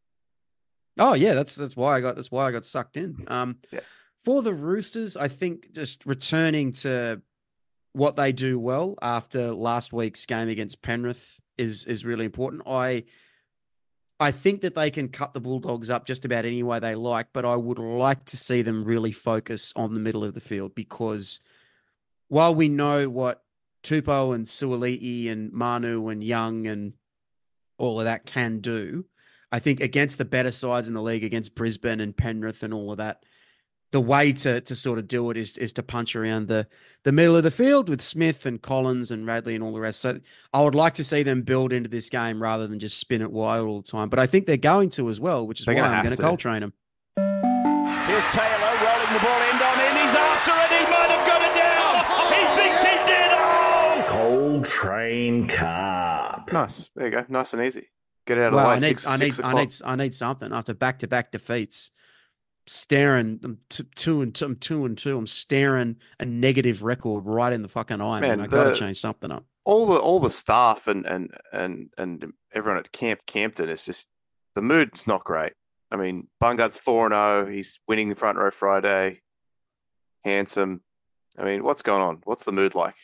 Oh yeah, that's that's why I got that's why I got sucked in. Um, Yeah. For the Roosters, I think just returning to what they do well after last week's game against Penrith is is really important. I I think that they can cut the Bulldogs up just about any way they like, but I would like to see them really focus on the middle of the field because while we know what Tupou and Suoliti and Manu and Young and all of that can do, I think against the better sides in the league, against Brisbane and Penrith and all of that, the way to to sort of do it is is to punch around the the middle of the field with Smith and Collins and Radley and all the rest. So I would like to see them build into this game rather than just spin it wide all the time. But I think they're going to as well, which is They're why gonna I'm have going to to. Coltrane them. Here's Taylor rolling the ball end on end. He's after it. He might have got it down. He thinks he did. Oh! Coltrane Carp. Nice. There you go. Nice and easy. Get it out of Well, the way. I need, Six- I need, six I o'clock. need, I need something after back to back defeats. Staring, I'm t- two and two, I'm two and two. I'm staring a negative record right in the fucking eye, man. Man, I got to the- change something up. all the all the staff and and and and everyone at Camp Campton is just the mood's not great. I mean, Bungard's four and zero. He's winning the front row Friday. Handsome. I mean, what's going on? What's the mood like?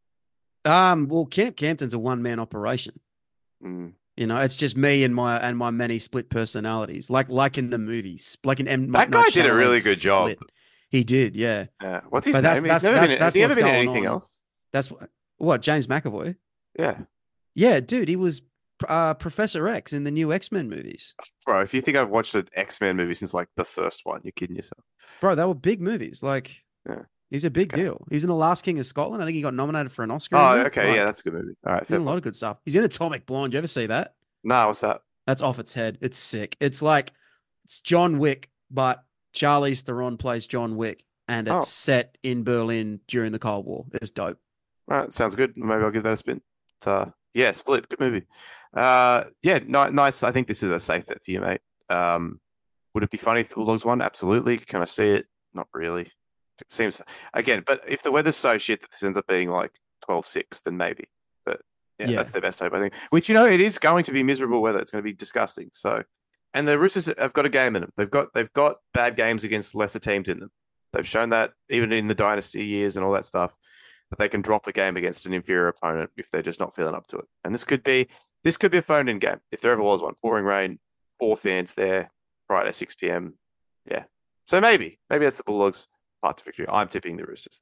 Um, well, Camp Campton's a one man operation. Mm. You know, it's just me and my and my many split personalities, like like in the movies, like in M. That Night guy did a really Shyamalan's good job. Split. He did, yeah. Yeah. What's his But that's- name? that's- He's never that's- been, that's has he ever what's been in going anything on. else? That's what, what James McAvoy. Yeah. Yeah, dude, he was uh, Professor X in the new X Men movies. Bro, if you think I've watched an X-Men movie since like the first one, you're kidding yourself. Bro, they were big movies. Like, Yeah. he's a big Okay. deal. He's in The Last King of Scotland. I think he got nominated for an Oscar. Oh, in that. okay. Like, Yeah, that's a good movie. All right. he's in Fair a lot point. of good stuff. He's in Atomic Blonde. You ever see that? Nah, what's that? That's off its head. It's sick. It's like it's John Wick, but Charlize Theron plays John Wick, and it's Oh. set in Berlin during the Cold War. It's dope. All right, sounds good. Maybe I'll give that a spin. It's, uh, yeah, Split, good movie. Uh, yeah, ni- nice. I think this is a safe bet for you, mate. Um, would it be funny if the Bulldogs won? Absolutely. Can I see it? Not really. It seems again, but if the weather's so shit that this ends up being like twelve six, then maybe. But yeah, Yeah. that's their best hope, I think. Which, you know, it is going to be miserable weather. It's going to be disgusting. So, and the Roosters have got a game in them. They've got they've got bad games against lesser teams in them. They've shown that even in the dynasty years and all that stuff, that they can drop a game against an inferior opponent if they're just not feeling up to it. And this could be this could be a phoned-in game if there ever was one. Pouring rain, four fans there, Friday six p.m. Yeah, so maybe maybe that's the Bulldogs' path to victory. I'm tipping the Roosters though.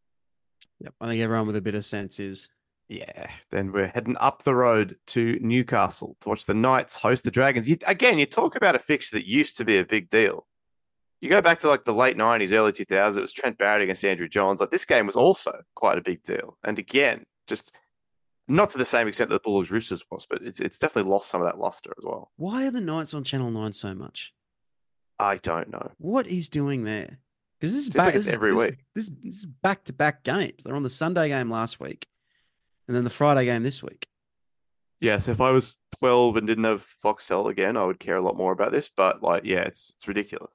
Yep. I think everyone with a bit of sense is. Yeah, then we're heading up the road to Newcastle to watch the Knights host the Dragons. You, again, you talk about a fixture that used to be a big deal. You go back to like the late nineties, early two thousands, it was Trent Barrett against Andrew Johns. Like this game was also quite a big deal. And again, just not to the same extent that the Bulldogs Roosters was, but it's it's definitely lost some of that luster as well. Why are the Knights on Channel nine so much? I don't know. What he's doing there? Because this is Seems back like it's this, every this, week. This, this is back to back games. They're on the Sunday game last week, and then the Friday game this week. Yes, if I was twelve and didn't have Foxtel again, I would care a lot more about this. But like, yeah, it's it's ridiculous.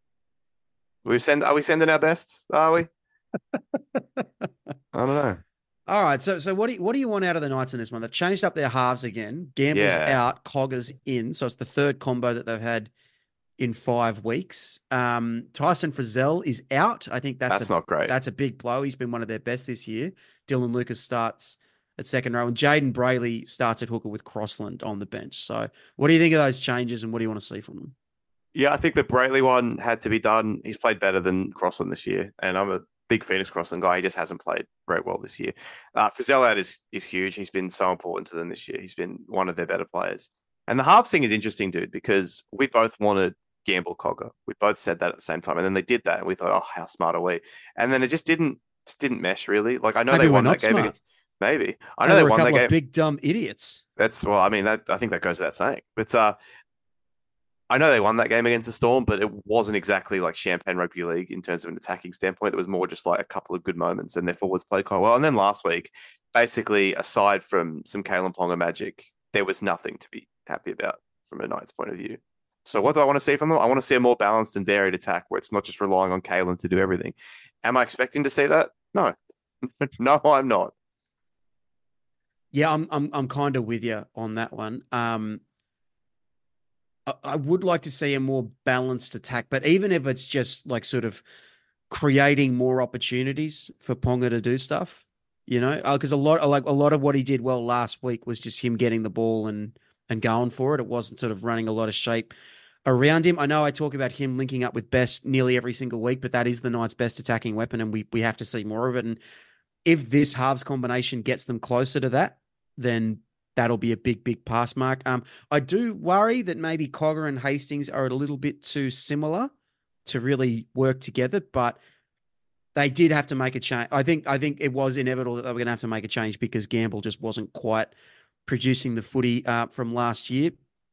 We send are we sending our best? Are we? I don't know. All right, so so what do you, what do you want out of the Knights in this one? They've changed up their halves again. Gamble's Yeah. out, Cogger's in, so it's the third combo that they've had in five weeks. Um, Tyson Frizzell is out. I think that's, That's a, not great. That's a big blow. He's been one of their best this year. Dylan Lucas starts at second row, and Jaden Brayley starts at hooker with Crossland on the bench. So, what do you think of those changes, and what do you want to see from them? Yeah, I think the Brayley one had to be done. He's played better than Crossland this year, and I'm a big Phoenix Crossland guy. He just hasn't played very well this year. Uh, Frizzell out is is huge. He's been so important to them this year. He's been one of their better players. And the halves thing is interesting, dude, because we both wanted Gamble Cogger. We both said that at the same time, and then they did that, and we thought, oh, how smart are we? And then it just didn't just didn't mesh really. Like I know Maybe they we're won not that game smart. against. Maybe I They know they were a won that couple game. of big dumb idiots. That's well, I mean that I think that goes without saying. But uh, I know they won that game against the Storm, but it wasn't exactly like Champagne Rugby League in terms of an attacking standpoint. It was more just like a couple of good moments, and their forwards played quite well. And then last week, basically, aside from some Kalen Ponga magic, there was nothing to be happy about from a Knights point of view. So what do I want to see from them? I want to see a more balanced and varied attack where it's not just relying on Kalen to do everything. Am I expecting to see that? No, no, I'm not. Yeah, I'm I'm I'm kind of with you on that one. Um, I, I would like to see a more balanced attack, but even if it's just like sort of creating more opportunities for Ponga to do stuff, you know, because a lot like a lot of what he did well last week was just him getting the ball and and going for it. It wasn't sort of running a lot of shape around him. I know I talk about him linking up with Best nearly every single week, but that is the Knights' best attacking weapon, and we we have to see more of it. And if this halves combination gets them closer to that, then that'll be a big, big pass mark. Um, I do worry that maybe Cogger and Hastings are a little bit too similar to really work together, but they did have to make a change. I think I think it was inevitable that they were going to have to make a change because Gamble just wasn't quite producing the footy uh, from last year.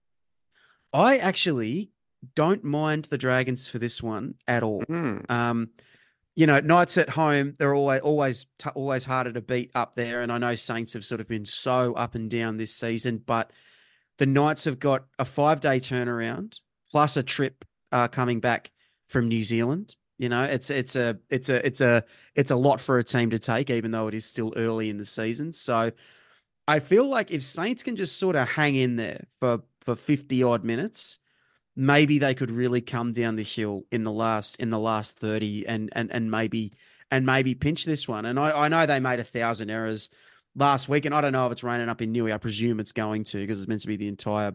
I actually don't mind the Dragons for this one at all. Mm. Um, you know, Knights at home, they're always always t- always harder to beat up there, and I know Saints have sort of been so up and down this season, but the Knights have got a five-day turnaround plus a trip uh, coming back from New Zealand. You know, it's it's a it's a it's a it's a lot for a team to take, even though it is still early in the season. So I feel like if Saints can just sort of hang in there for for fifty odd minutes, maybe they could really come down the hill in the last in the last thirty and and and maybe and maybe pinch this one. And I, I know they made a thousand errors last week, and I don't know if it's raining up in Newey. I presume it's going to because it's meant to be the entire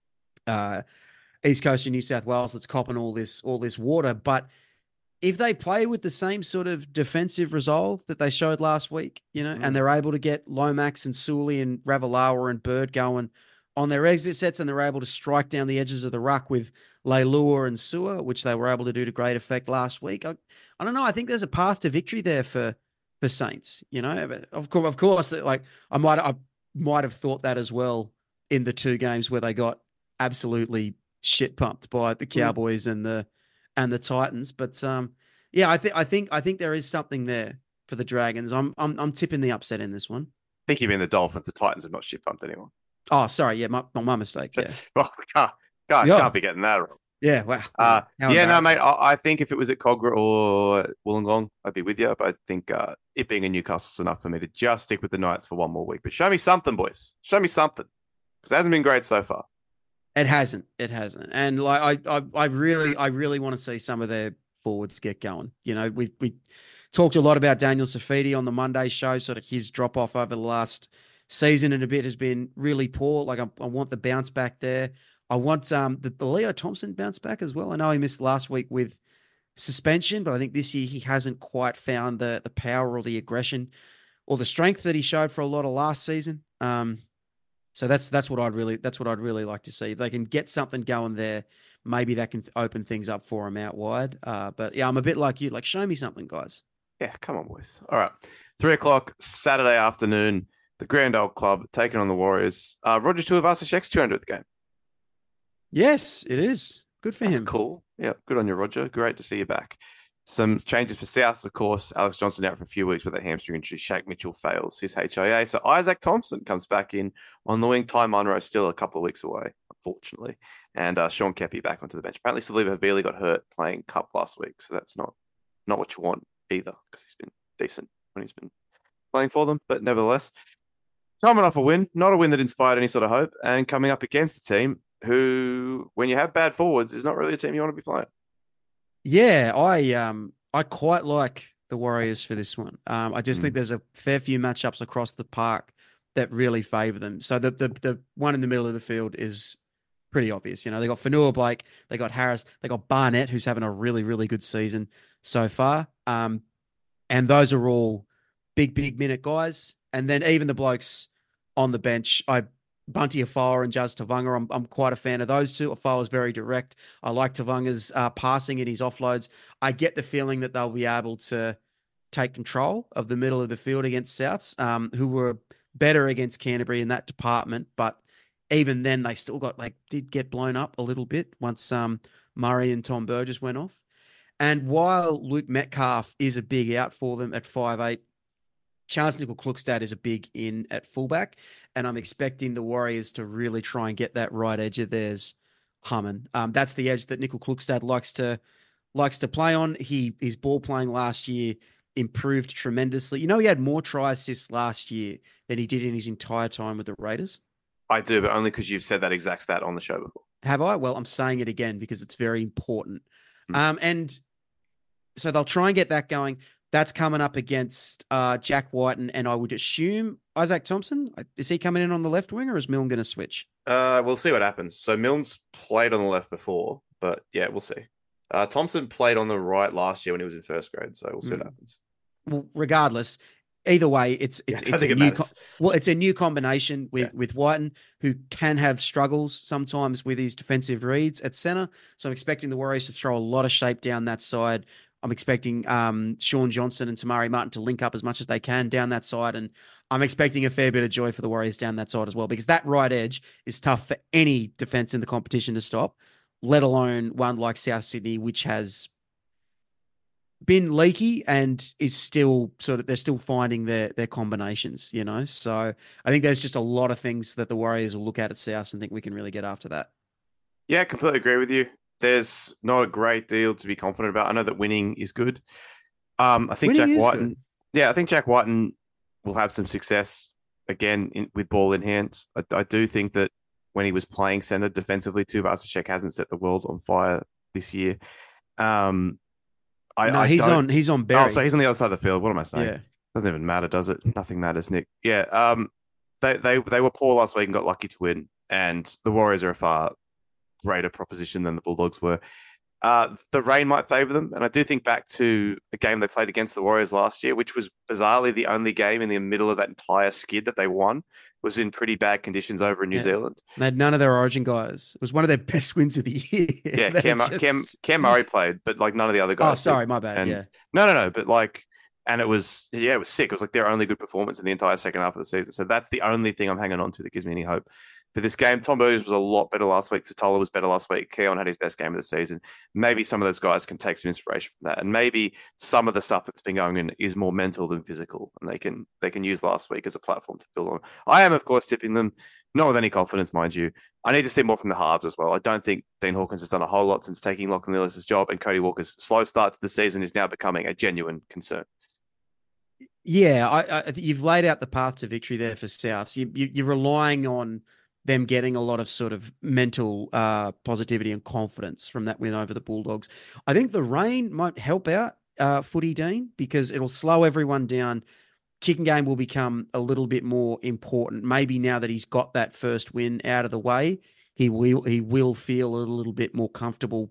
uh, east coast of New South Wales that's copping all this all this water. But if they play with the same sort of defensive resolve that they showed last week, you know, mm. and they're able to get Lomax and Sully and Ravalawa and Bird going on their exit sets, and they're able to strike down the edges of the ruck with Leilua and Sewer, which they were able to do to great effect last week. I, I don't know. I think there's a path to victory there for for Saints. You know, but of course, of course, like I might I might have thought that as well in the two games where they got absolutely shit pumped by the Cowboys mm. and the and the Titans. But um, yeah, I think I think I think there is something there for the Dragons. I'm I'm I'm tipping the upset in this one. I think you mean the Dolphins. The Titans have not shit pumped anyone. Oh, sorry. Yeah, my, my mistake. Yeah. well, can't, can't, yeah. can't be getting that wrong. Yeah, wow. Uh, yeah, no, mate. I, I think if it was at Cogra or Wollongong, I'd be with you. But I think uh, it being in Newcastle's enough for me to just stick with the Knights for one more week. But show me something, boys. Show me something, because it hasn't been great so far. It hasn't. It hasn't. And like I, I, I really, I really want to see some of their forwards get going. You know, we we talked a lot about Daniel Safidi on the Monday show. Sort of his drop off over the last season and a bit has been really poor. Like I, I want the bounce back there. I want um the, the Leo Thompson bounce back as well. I know he missed last week with suspension, but I think this year he hasn't quite found the the power or the aggression or the strength that he showed for a lot of last season. Um, so that's that's what I'd really that's what I'd really like to see. If they can get something going there, maybe that can open things up for him out wide. Uh, but yeah, I'm a bit like you. Like, show me something, guys. Yeah, come on, boys. All right, three o'clock Saturday afternoon. The Grand Old Club taking on the Warriors. Uh, Roger Tuivasa-Sheck's two hundredth game. Yes, it is. Good for That's him. Cool. Yeah, good on you, Roger. Great to see you back. Some changes for South, of course. Alex Johnson out for a few weeks with a hamstring injury. Shaq Mitchell fails his H I A. So Isaac Thompson comes back in on the wing. Ty Munro still a couple of weeks away, unfortunately. And uh, Sean Kepi back onto the bench. Apparently, Saliva Havili got hurt playing Cup last week. So that's not, not what you want either, because he's been decent when he's been playing for them. But nevertheless, coming off a win, not a win that inspired any sort of hope, and coming up against a team who, when you have bad forwards, is not really a team you want to be playing. Yeah, I um I quite like the Warriors for this one. Um, I just mm. think there's a fair few matchups across the park that really favour them. So the, the the one in the middle of the field is pretty obvious. You know, they got Fanua Blake, they got Harris, they got Barnett, who's having a really, really good season so far. Um, and those are all big, big minute guys. And then even the blokes on the bench, I Bunty Afoa and Jazz Tavanga, I'm I'm quite a fan of those two. Afoa's very direct. I like Tavanga's uh, passing and his offloads. I get the feeling that they'll be able to take control of the middle of the field against Souths, um, who were better against Canterbury in that department. But even then, they still got like did get blown up a little bit once um, Murray and Tom Burgess went off. And while Luke Metcalf is a big out for them at five eight, Chance Nickel-Klukstad is a big in at fullback, and I'm expecting the Warriors to really try and get that right edge of theirs humming. Um, that's the edge that Nickel-Klukstad likes to likes to play on. He his ball playing last year improved tremendously. You know, he had more try assists last year than he did in his entire time with the Raiders. I do, but only because you've said that exact stat on the show before. Have I? Well, I'm saying it again because it's very important. Mm. Um, and so they'll try and get that going. That's coming up against uh, Jack White, and, and I would assume Isaac Thompson. Is he coming in on the left wing, or is Milne going to switch? Uh, we'll see what happens. So Milne's played on the left before, but yeah, we'll see. Uh, Thompson played on the right last year when he was in first grade, so we'll see mm. what happens. Well, regardless, either way, it's Yeah, it's I don't it's a think it new matters. co- well, it's a new combination with Yeah. with Whiten, who can have struggles sometimes with his defensive reads at center. So I'm expecting the Warriors to throw a lot of shape down that side. I'm expecting um, Sean Johnson and Tamari Martin to link up as much as they can down that side, and I'm expecting a fair bit of joy for the Warriors down that side as well, because that right edge is tough for any defense in the competition to stop, let alone one like South Sydney, which has been leaky and is still sort of, they're still finding their their combinations, you know. So I think there's just a lot of things that the Warriors will look at at South and think we can really get after that. Yeah, completely agree with you. There's not a great deal to be confident about. I know that winning is good. Um, I think Winning Jack is Whiten, good. yeah, I think Jack Whiten will have some success again in, with ball in hand. I, I do think that when he was playing center defensively too, Vasicek hasn't set the world on fire this year. Um, I, No, I he's don't. on he's on Oh, Berry. so he's on the other side of the field. What am I saying? Yeah. Doesn't even matter, does it? Nothing matters, Nick. Yeah. Um, they they they were poor last week and got lucky to win, and the Warriors are a far greater proposition than the Bulldogs were. Uh, the rain might favour them, and I do think back to a game they played against the Warriors last year, which was bizarrely the only game in the middle of that entire skid that they won. Was in pretty bad conditions over in New Yeah. Zealand. They had none of their Origin guys. It was one of their best wins of the year. Yeah, They Cam, just- Cam Cam Murray played, but like none of the other guys. Oh, sorry, did. my bad. And yeah. no, no, no, but like, and it was yeah, it was sick. It was like their only good performance in the entire second half of the season. So that's the only thing I'm hanging on to that gives me any hope for this game. Tom Burgess was a lot better last week. Satola was better last week. Keon had his best game of the season. Maybe some of those guys can take some inspiration from that, and maybe some of the stuff that's been going in is more mental than physical, and they can they can use last week as a platform to build on. I am, of course, tipping them, not with any confidence, mind you. I need to see more from the halves as well. I don't think Dean Hawkins has done a whole lot since taking Lachlan Lillis' job, and Cody Walker's slow start to the season is now becoming a genuine concern. Yeah, I, I think you've laid out the path to victory there for Souths. You, you, you're relying on them getting a lot of sort of mental uh, positivity and confidence from that win over the Bulldogs. I think the rain might help out uh, Footy Dean, because it'll slow everyone down. Kicking game will become a little bit more important. Maybe now that he's got that first win out of the way, he will he will feel a little bit more comfortable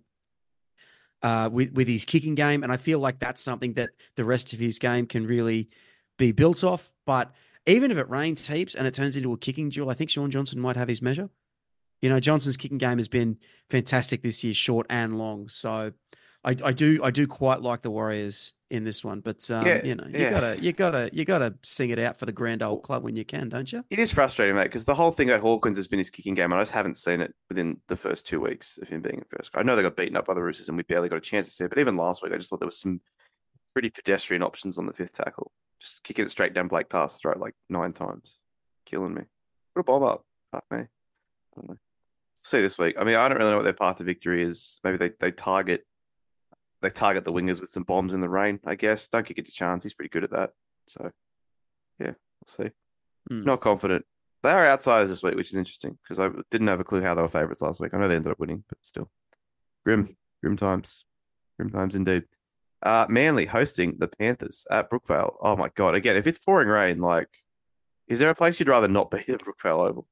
uh, with with his kicking game, and I feel like that's something that the rest of his game can really be built off. But even if it rains heaps and it turns into a kicking duel, I think Sean Johnson might have his measure. You know, Johnson's kicking game has been fantastic this year, short and long. So I, I do I do quite like the Warriors in this one. But um, Yeah, you know, you yeah. gotta you gotta you gotta sing it out for the grand old club when you can, don't you? It is frustrating, mate, because the whole thing at Hawkins has been his kicking game, and I just haven't seen it within the first two weeks of him being in first grade. I know they got beaten up by the Roosters, and we barely got a chance to see it, but even last week, I just thought there was some pretty pedestrian options on the fifth tackle. Just kicking it straight down Blake Tarst's throat like nine times. Killing me. Put a bomb up. Fuck me. I don't know. See this week. I mean, I don't really know what their path to victory is. Maybe they, they target they target the wingers with some bombs in the rain, I guess. Don't kick it to Chance. He's pretty good at that. So, yeah, we'll see. Hmm. Not confident. They are outsiders this week, which is interesting because I didn't have a clue how they were favourites last week. I know they ended up winning, but still. Grim. Grim times. Grim times indeed. Uh, Manly hosting the Panthers at Brookvale. Oh, my God. Again, if it's pouring rain, like, is there a place you'd rather not be than Brookvale Oval?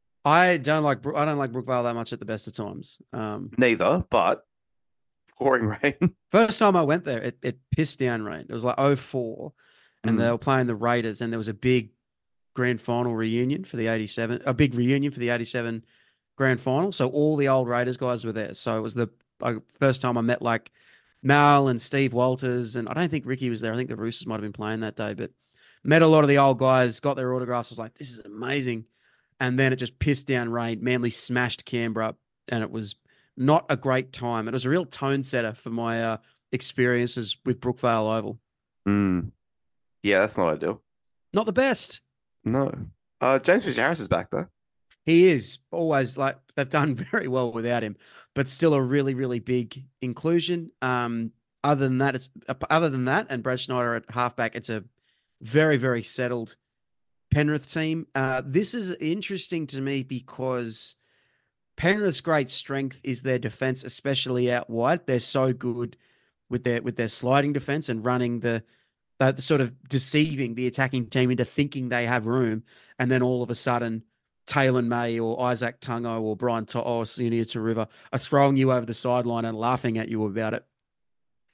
I don't like Bro- I don't like Brookvale that much at the best of times. Um, Neither, but pouring rain. First time I went there, it, it pissed down rain. It was like oh four, and Mm. they were playing the Raiders, and there was a big grand final reunion for the eighty-seven, a big reunion for the eighty-seven grand final. So all the old Raiders guys were there. So it was the uh, first time I met like Mal and Steve Walters, and I don't think Ricky was there. I think the Roosters might have been playing that day, but met a lot of the old guys, got their autographs. I was like, this is amazing. And then it just pissed down rain. Manly smashed Canberra, and it was not a great time. It was a real tone setter for my uh, experiences with Brookvale Oval. Mm. Yeah, that's not ideal. Not the best. No. Uh, James Fitzgerald is back, though. He is always like they've done very well without him, but still a really, really big inclusion. Um, other than that, it's other than that, and Brad Schneider at halfback, it's a very, very settled Penrith team. Uh, this is interesting to me because Penrith's great strength is their defense, especially out wide. They're so good with their with their sliding defense and running the, the, the sort of deceiving the attacking team into thinking they have room, and then all of a sudden, Taylor May or Isaac Tungo or Brian to- or Senior to River are throwing you over the sideline and laughing at you about it.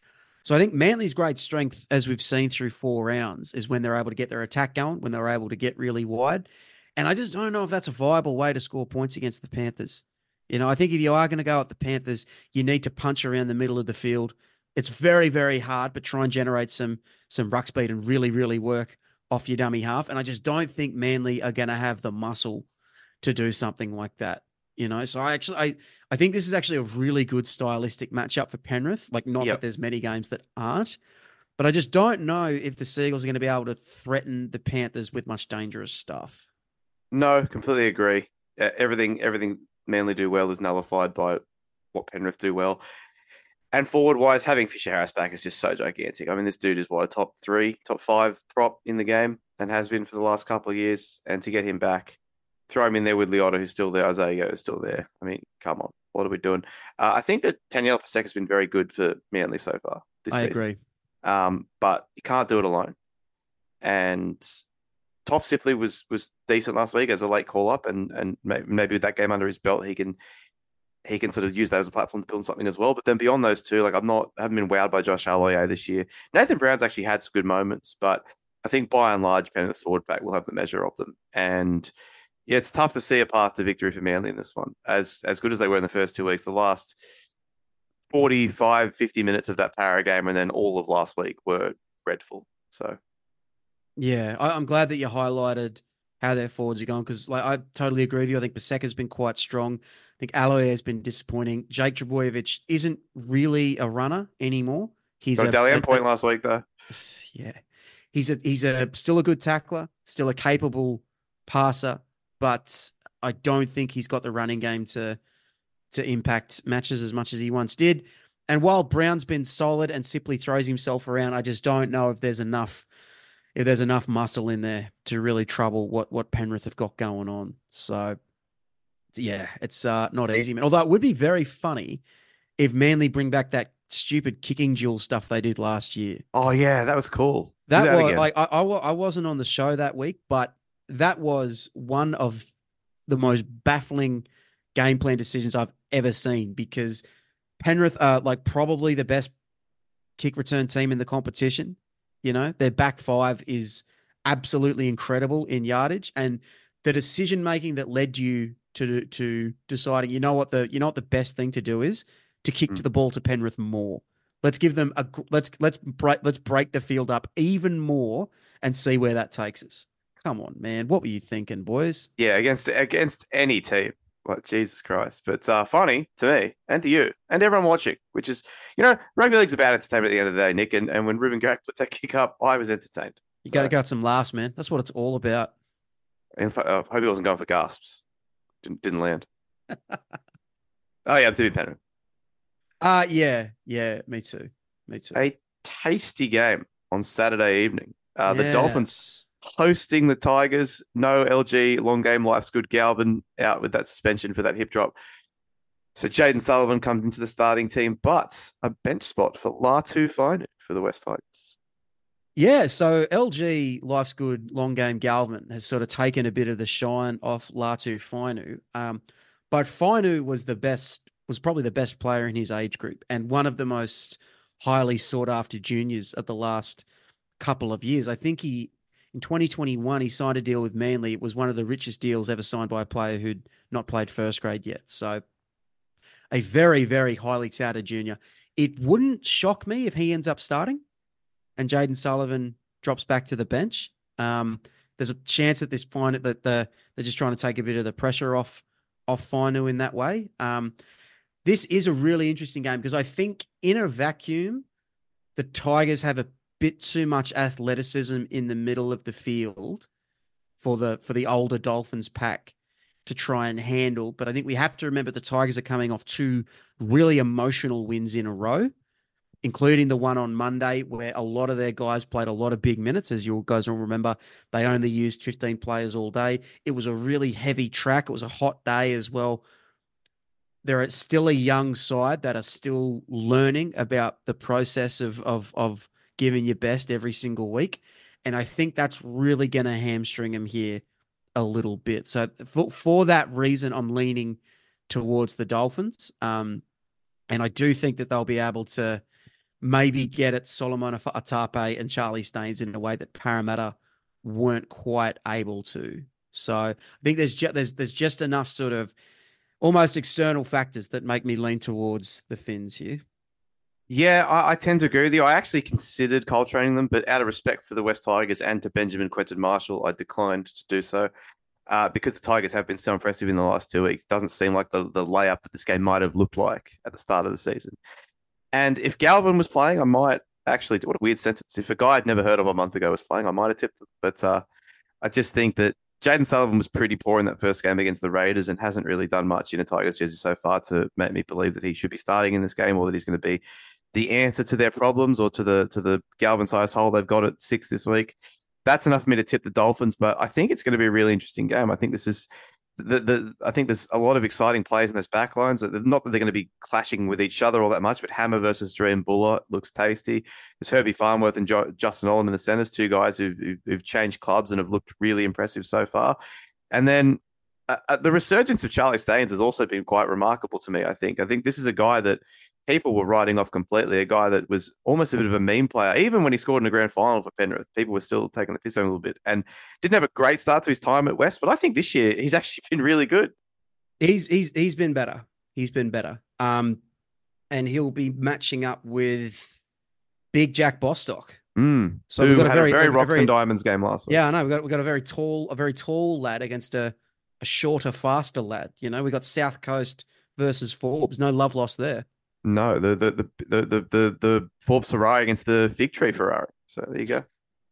So I think Manly's great strength, as we've seen through four rounds, is when they're able to get their attack going, when they're able to get really wide. And I just don't know if that's a viable way to score points against the Panthers. You know, I think if you are going to go at the Panthers, you need to punch around the middle of the field. It's very, very hard, but try and generate some some ruck speed and really, really work off your dummy half. And I just don't think Manly are going to have the muscle to do something like that. You know, so I actually, I, I think this is actually a really good stylistic matchup for Penrith. Like, not Yep. that there's many games that aren't, but I just don't know if the Seagulls are going to be able to threaten the Panthers with much dangerous stuff. No, completely agree. Uh, everything, everything Manly do well is nullified by what Penrith do well. And forward wise, having Fisher Harris back is just so gigantic. I mean, this dude is what, a top three, top five prop in the game and has been for the last couple of years. And to get him back, throw him in there with Leota, who's still there, Isaiah is still there. I mean, come on, what are we doing? Uh, I think that Taniela Pasek has been very good for Manly so far this I season. agree. Um, but you can't do it alone. And Top Sipley was was decent last week as a late call up, and and maybe, maybe with that game under his belt, he can he can sort of use that as a platform to build something as well. But then beyond those two, like I'm not haven't been wowed by Josh Aloiai this year. Nathan Brown's actually had some good moments, but I think by and large, Penrith's forward pack will have the measure of them. And yeah, it's tough to see a path to victory for Manly in this one. As as good as they were in the first two weeks, the last forty-five, fifty minutes of that Para game and then all of last week were dreadful. So Yeah, I, I'm glad that you highlighted how their forwards are going, because like I totally agree with you. I think Paseka's been quite strong. I think Aloiai has been disappointing. Jake Trbojevic isn't really a runner anymore. He's got a, a Dalian a- point last week though. Yeah, he's a he's a still a good tackler, still a capable passer, but I don't think he's got the running game to to impact matches as much as he once did. And while Brown's been solid and Sipley throws himself around, I just don't know if there's enough if there's enough muscle in there to really trouble what what Penrith have got going on. So yeah, it's uh, not easy, man. Although it would be very funny if Manly bring back that stupid kicking duel stuff they did last year. Oh yeah, that was cool. Do That, was again. like I, I wa- I wasn't on the show that week, but that was one of the most baffling game plan decisions I've ever seen, because Penrith are like probably the best kick return team in the competition. You know, their back five is absolutely incredible in yardage, and the decision making that led you to to deciding, you know what the you know what the best thing to do is to kick Mm. to the ball to Penrith more. Let's give them a let's let's break let's break the field up even more and see where that takes us. Come on, man, what were you thinking, boys? Yeah, against against any team. Like, Jesus Christ. But uh, funny to me and to you and everyone watching, which is, you know, rugby league's about entertainment at the end of the day, Nick. And, and when Ruben Garrick put that kick up, I was entertained. You got So, got some laughs, man. That's what it's all about. in fact, I hope he wasn't going for gasps. Didn't, didn't land. Oh, yeah, I'm doing Penrith. Uh yeah, yeah, me too. Me too. A tasty game on Saturday evening. Uh, The Dolphins Yes. hosting the Tigers. No L G, long game, life's good. Galvin out with that suspension for that hip drop. So Jaden Sullivan comes into the starting team, but a bench spot for Latu Finu for the West Tigers. Yeah, so L G, life's good, long game Galvin has sort of taken a bit of the shine off Latu Finu. Um, but Finu was the best, was probably the best player in his age group and one of the most highly sought after juniors of the last couple of years. I think he, in twenty twenty-one, he signed a deal with Manly. It was one of the richest deals ever signed by a player who'd not played first grade yet. So a very, very highly touted junior. It wouldn't shock me if he ends up starting and Jaden Sullivan drops back to the bench. Um, there's a chance that this Finu, that the they're just trying to take a bit of the pressure off off Finu in that way. Um, this is a really interesting game because I think in a vacuum, the Tigers have a bit too much athleticism in the middle of the field for the for the older Dolphins pack to try and handle. But I think we have to remember the Tigers are coming off two really emotional wins in a row, including the one on Monday where a lot of their guys played a lot of big minutes. As you guys will remember, they only used fifteen players all day. It was a really heavy track. It was a hot day as well. They're still a young side that are still learning about the process of, of, of giving your best every single week. And I think that's really going to hamstring them here a little bit. So for, for that reason, I'm leaning towards the Dolphins. Um, and I do think that they'll be able to maybe get at Solomon Atape and Charlie Staines in a way that Parramatta weren't quite able to. So I think there's ju- there's there's just enough sort of almost external factors that make me lean towards the Finns here. Yeah, I, I tend to agree with you. I actually considered cold training them, but out of respect for the West Tigers and to Benjamin Quentin Marshall, I declined to do so uh, because the Tigers have been so impressive in the last two weeks. It doesn't seem like the, the layup that this game might have looked like at the start of the season. And if Galvin was playing, I might actually, what a weird sentence. If a guy I'd never heard of a month ago was playing, I might have tipped it. But uh, I just think that Jaden Sullivan was pretty poor in that first game against the Raiders and hasn't really done much in a Tigers jersey so far to make me believe that he should be starting in this game or that he's going to be the answer to their problems or to the to the Galvin-sized hole they've got at six this week. That's enough for me to tip the Dolphins, but I think it's going to be a really interesting game. I think this is the the I think there's a lot of exciting plays in those back lines. Not that they're going to be clashing with each other all that much, but Hammer versus Dream Bullard looks tasty. There's Herbie Farnworth and jo- Justin Olam in the centers, two guys who've, who've changed clubs and have looked really impressive so far. And then uh, the resurgence of Charlie Staines has also been quite remarkable to me, I think. I think this is a guy that people were writing off completely, a guy that was almost a bit of a meme player. Even when he scored in the grand final for Penrith, people were still taking the piss on him a little bit and didn't have a great start to his time at West. But I think this year he's actually been really good. He's he's he's been better. He's been better. Um, and he'll be matching up with Big Jack Bostock. Mm, so we've got a very, a very a, rocks a very, and diamonds game last week. Yeah, I know. We got we got a very tall, a very tall lad against a, a shorter, faster lad. You know, we got South Coast versus Forbes. No love lost there. No, the the the the the the, the Forbes Ferrari against the Fig Tree Ferrari. So there you go.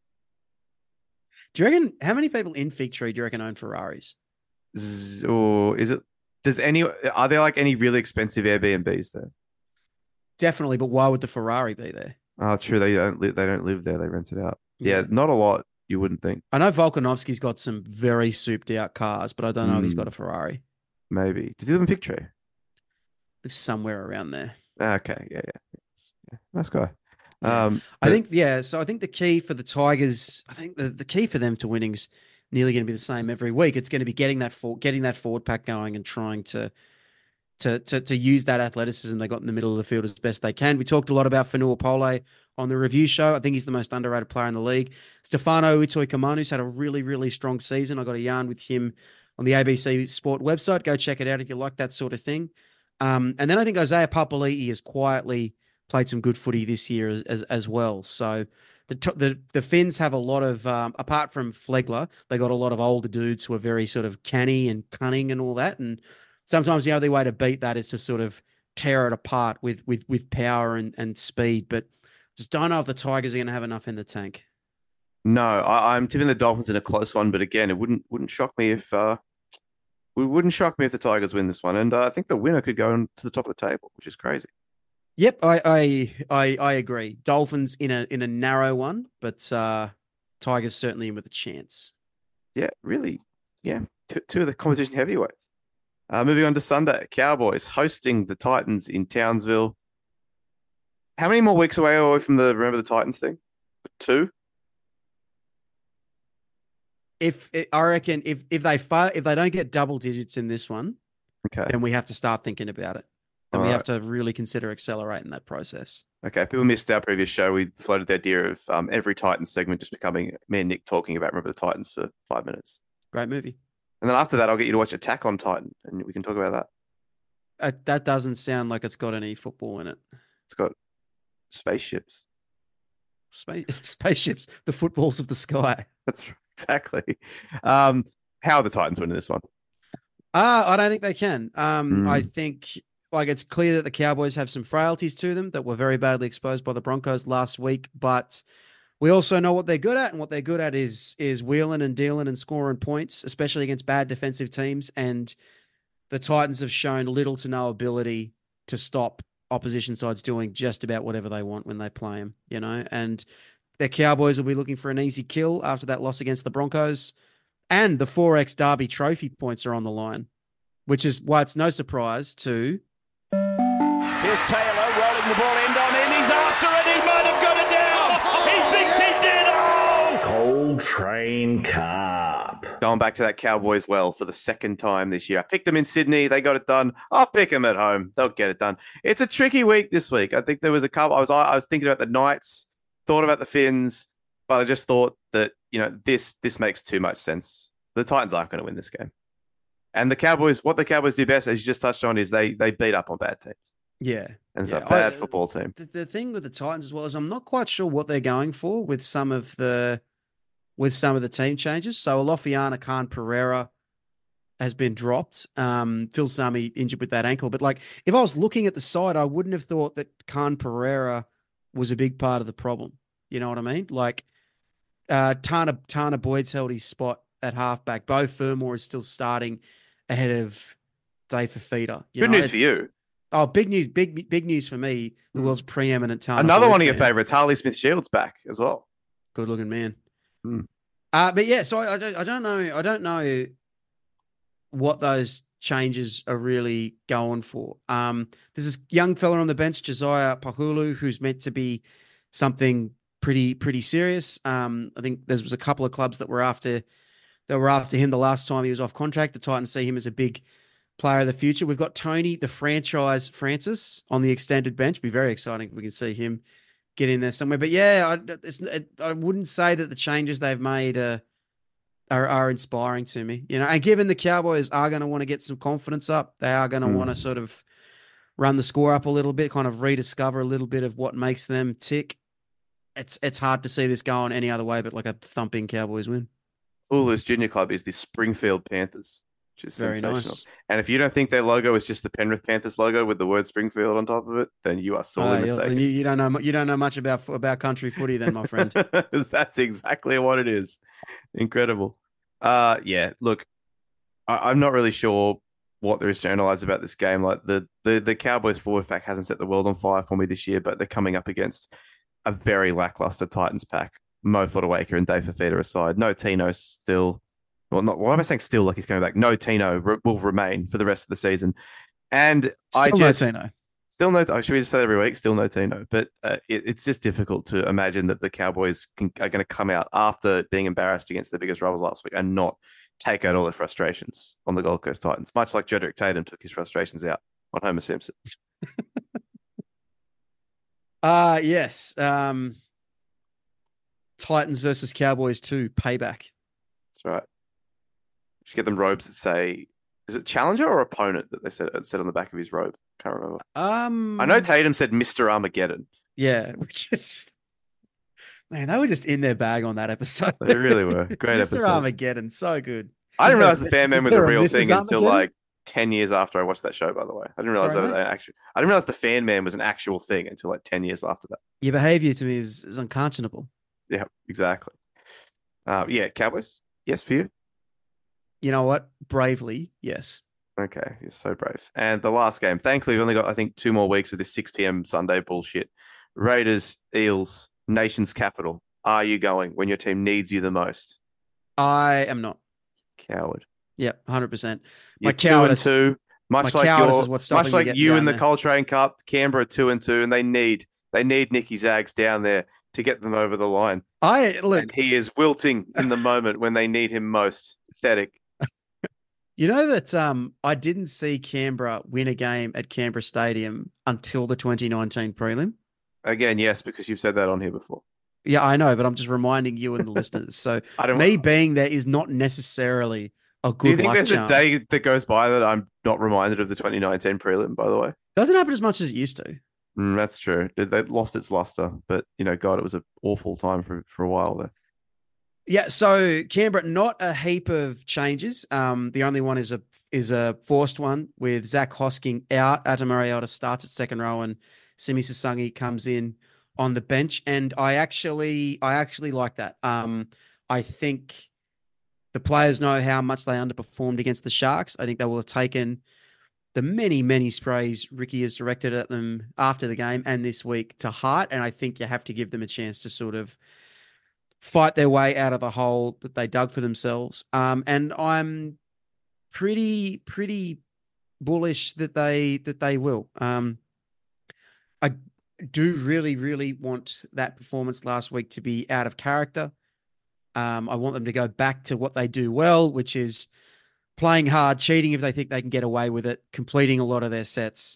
Do you reckon how many people in Fig Tree do you reckon own Ferraris? Z- or is it? Does any are there like any really expensive Airbnbs there? Definitely, but why would the Ferrari be there? Oh, true. They don't live. They don't live there. They rent it out. Yeah, yeah, not a lot. You wouldn't think. I know Volkanovski's got some very souped out cars, but I don't know mm. if he's got a Ferrari. Maybe. Does he live in Fig Tree? Lives somewhere around there. Okay. Yeah. Yeah. yeah. Nice guy. Yeah. Um, I think. Yeah. So I think the key for the Tigers. I think the, the key for them to winning's nearly going to be the same every week. It's going to be getting that for, getting that forward pack going and trying to. To, to to use that athleticism they got in the middle of the field as best they can. We talked a lot about Fanua Pole on the review show. I think he's the most underrated player in the league. Stefano Utoikamanu had a really, really strong season. I got a yarn with him on the A B C Sport website. Go check it out if you like that sort of thing. Um, and then I think Isaiah Papali'i has quietly played some good footy this year as as, as well. So the, the the Finns have a lot of, um, apart from Flegler, they got a lot of older dudes who are very sort of canny and cunning and all that. And sometimes the only way to beat that is to sort of tear it apart with with with power and, and speed. But just don't know if the Tigers are going to have enough in the tank. No, I, I'm tipping the Dolphins in a close one, but again, it wouldn't wouldn't shock me if uh, it wouldn't shock me if the Tigers win this one. And uh, I think the winner could go on to the top of the table, which is crazy. Yep, I I I, I agree. Dolphins in a in a narrow one, but uh, Tigers certainly in with a chance. Yeah, really. Yeah, two, two of the competition heavyweights. Uh, moving on to Sunday, Cowboys hosting the Titans in Townsville. How many more weeks away are we from the Remember the Titans thing? Two? If I reckon if if they fa- if they don't get double digits in this one, okay, then we have to start thinking about it. And All we right. have to really consider accelerating that process. Okay, people missed our previous show. We floated the idea of um, every Titans segment just becoming me and Nick talking about Remember the Titans for five minutes. Great movie. And then after that, I'll get you to watch Attack on Titan, and we can talk about that. Uh, that doesn't sound like it's got any football in it. It's got spaceships. Space, spaceships, the footballs of the sky. That's exactly. Um, how are the Titans winning this one? Uh, I don't think they can. Um, Mm. I think like it's clear that the Cowboys have some frailties to them that were very badly exposed by the Broncos last week, but we also know what they're good at, and what they're good at is is wheeling and dealing and scoring points, especially against bad defensive teams. And the Titans have shown little to no ability to stop opposition sides doing just about whatever they want when they play them, you know. And the Cowboys will be looking for an easy kill after that loss against the Broncos. And the four X Derby trophy points are on the line, which is why it's no surprise to... Here's Taylor rolling the ball end on end. He's after it. He might have got it down. He thinks he did. Oh! Cold Train Carp. Going back to that Cowboys well for the second time this year. I picked them in Sydney. They got it done. I'll pick them at home. They'll get it done. It's a tricky week this week. I think there was a couple. I was I was thinking about the Knights, thought about the Finns, but I just thought that, you know, this this makes too much sense. The Titans aren't going to win this game. And the Cowboys, what the Cowboys do best, as you just touched on, is they they beat up on bad teams. Yeah. And it's yeah. a bad I, football team. The, the thing with the Titans as well is I'm not quite sure what they're going for with some of the with some of the team changes. So Alofiana Khan Pereira has been dropped. Um, Phil Sami injured with that ankle. But like, if I was looking at the side, I wouldn't have thought that Khan Pereira was a big part of the problem. You know what I mean? Like, uh, Tana Tana Boyd's held his spot at halfback. Bo Fermor is still starting ahead of Dave Fafita. Good know, news for you. Oh, big news! Big big news for me. The world's preeminent Tana. Another Boyd one of your fan. favorites, Harley Smith Shields, back as well. Good looking man. Mm. Uh, but yeah, so I, I don't I don't know I don't know what those changes are really going for. Um, there's this young fella on the bench, Josiah Pahulu, who's meant to be something pretty pretty serious. Um, I think there was a couple of clubs that were after that were after him the last time he was off contract. The Titans see him as a big player of the future. We've got Tony, the franchise Francis, on the extended bench. Be very exciting if we can see him get in there somewhere. But yeah, I, it's, it, I wouldn't say that the changes they've made are, are are inspiring to me. You know, and given the Cowboys are going to want to get some confidence up, they are going to mm. want to sort of run the score up a little bit, kind of rediscover a little bit of what makes them tick. It's it's hard to see this going any other way but like a thumping Cowboys win. Hulu's junior club is the Springfield Panthers, which is very sensational. Nice. And if you don't think their logo is just the Penrith Panthers logo with the word Springfield on top of it, then you are sorely uh, mistaken. You, you don't know you don't know much about about country footy, then, my friend. That's exactly what it is. Incredible. Uh, yeah. Look, I, I'm not really sure what there is to analyze about this game. Like the the the Cowboys forward pack hasn't set the world on fire for me this year, but they're coming up against a very lackluster Titans pack. Mo Fodawaker and Dave Fafita aside, no Tino still. Well, not why am I saying still like he's coming back? No Tino re- will remain for the rest of the season, and still I just no Tino. Still no. Should we just say that every week? Still no Tino, but uh, it, it's just difficult to imagine that the Cowboys can, are going to come out after being embarrassed against the biggest rivals last week and not take out all their frustrations on the Gold Coast Titans, much like Jedrick Tatum took his frustrations out on Homer Simpson. Uh yes. Um, Titans versus Cowboys two, payback. That's right. You should get them robes that say, is it challenger or opponent that they said, said on the back of his robe? Can't remember. Um, I know Tatum said Mister Armageddon. Yeah, which is, man, they were just in their bag on that episode. They really were. Great Mister episode. Armageddon, so good. I didn't Is realize there- the fan man is was a there real Missus thing until Armageddon? like ten years after I watched that show, by the way. I didn't realize Sorry, that was mate? an actual, I didn't realize the fan man was an actual thing until like ten years after that. Your behavior to me is, is unconscionable. Yeah, exactly. Uh, yeah, Cowboys. Yes, for you. You know what? Bravely, yes. Okay, you're so brave. And the last game, thankfully, we've only got, I think, two more weeks of this six p.m. Sunday bullshit. Raiders, Eels, Nation's capital. Are you going when your team needs you the most? I am not. Coward. Yep, one hundred percent. You're My two cowardice, and two. Much my like cowardice your, is what's stopping much me like getting you down in the there. Coltrane Cup, Canberra two and two, and they need they need Nicky Zags down there to get them over the line. I look. And he is wilting in the moment when they need him most. Pathetic. You know that um, I didn't see Canberra win a game at Canberra Stadium until the twenty nineteen prelim. Again, yes, because you've said that on here before. Yeah, I know, but I'm just reminding you and the listeners. So I don't. me being there is not necessarily a good Do you think luck there's charm. a day that goes by that I'm not reminded of the twenty nineteen prelim? By the way, Doesn't happen as much as it used to. mm, that's true. They they lost its luster, but you know, God, it was an awful time for for a while there. Yeah, so Canberra, not a heap of changes. Um, the only one is a is a forced one with Zach Hosking out. Adam Mariota starts at second row, and Simi Sasangi comes in on the bench. And I actually, I actually like that. Um, I think the players know how much they underperformed against the Sharks. I think they will have taken the many, many sprays Ricky has directed at them after the game and this week to heart. And I think you have to give them a chance to sort of fight their way out of the hole that they dug for themselves. Um, and I'm pretty, pretty bullish that they, that they will. Um, I do really, really want that performance last week to be out of character. Um, I want them to go back to what they do well, which is playing hard, cheating if they think they can get away with it, completing a lot of their sets.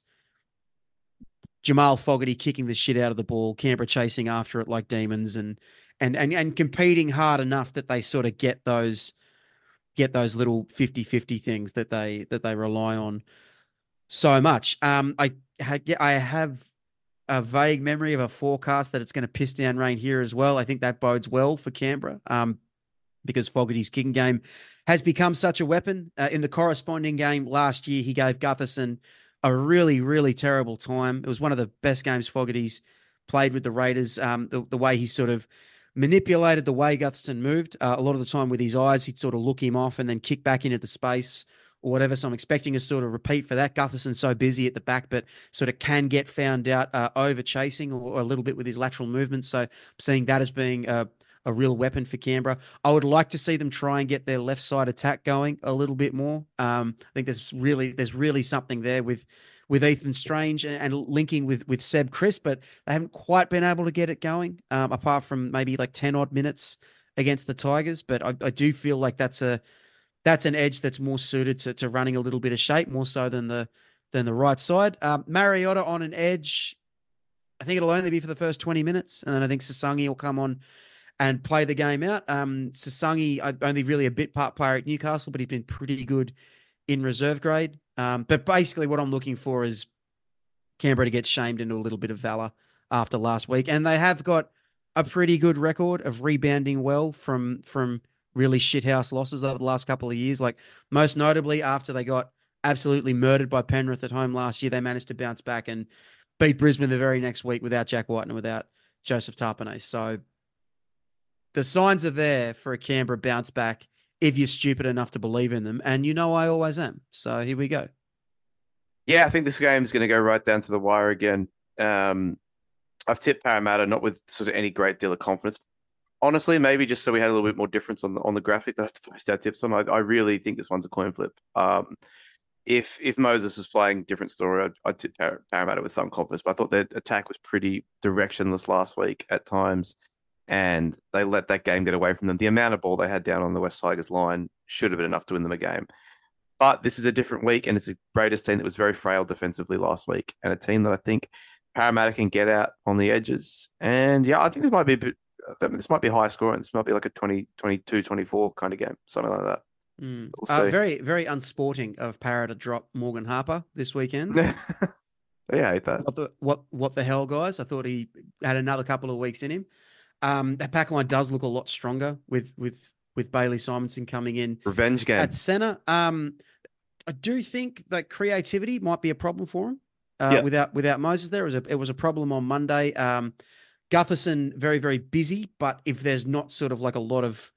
Jamal Fogarty kicking the shit out of the ball, Canberra chasing after it like demons, and and and and competing hard enough that they sort of get those get those little fifty-fifty things that they that they rely on so much. Um, I I have a vague memory of a forecast that it's going to piss down rain here as well. I think that bodes well for Canberra, um, because Fogarty's kicking game has become such a weapon. Uh, in the corresponding game last year, he gave Gutherson a really, really terrible time. It was one of the best games Fogarty's played with the Raiders. Um, the, the way he sort of manipulated the way Gutherson moved, uh, a lot of the time with his eyes, he'd sort of look him off and then kick back into the space or whatever. So I'm expecting a sort of repeat for that. Gutherson's so busy at the back, but sort of can get found out uh, over chasing or, or a little bit with his lateral movements. So I'm seeing that as being a, a real weapon for Canberra. I would like to see them try and get their left side attack going a little bit more. Um, I think there's really there's really something there with with Ethan Strange and, and linking with with Seb Chris, but they haven't quite been able to get it going, um, apart from maybe like ten odd minutes against the Tigers. But I, I do feel like that's a that's an edge that's more suited to, to running a little bit of shape, more so than the than the right side. Um, Mariota on an edge, I think it'll only be for the first twenty minutes, and then I think Sasangi will come on and play the game out. Um, Sasangi, only really a bit part player at Newcastle, but he's been pretty good in reserve grade. Um, but basically what I'm looking for is Canberra to get shamed into a little bit of valor after last week. And they have got a pretty good record of rebounding well from, from really shithouse losses over the last couple of years. Like most notably after they got absolutely murdered by Penrith at home last year, they managed to bounce back and beat Brisbane the very next week without Jack White and without Joseph Tapine. So the signs are there for a Canberra bounce back if you're stupid enough to believe in them. And you know I always am. So here we go. Yeah, I think this game is going to go right down to the wire again. Um, I've tipped Parramatta, not with sort of any great deal of confidence. Honestly, maybe just so we had a little bit more difference on the on the graphic that I have to post our tips on. I, I really think this one's a coin flip. Um, if if Moses was playing different story, I'd, I'd tip Par- Parramatta with some confidence. But I thought their attack was pretty directionless last week at times. And they let that game get away from them. The amount of ball they had down on the West Tigers line should have been enough to win them a game. But this is a different week, and it's a Raiders team that was very frail defensively last week, and a team that I think Parramatta can get out on the edges. And yeah, I think this might be a bit, this might be high scoring. This might be like a twenty, twenty-two, twenty-four kind of game, something like that. Mm. We'll uh, very, very unsporting of Parra to drop Morgan Harper this weekend. Yeah, I hate that. What the, what, what the hell, guys? I thought he had another couple of weeks in him. Um, that pack line does look a lot stronger with with with Bailey Simonson coming in. Revenge game at centre. Um, I do think that creativity might be a problem for him. Uh, yeah. Without without Moses, there it was a it was a problem on Monday. Um, Gutherson very very busy, but if there's not sort of like a lot of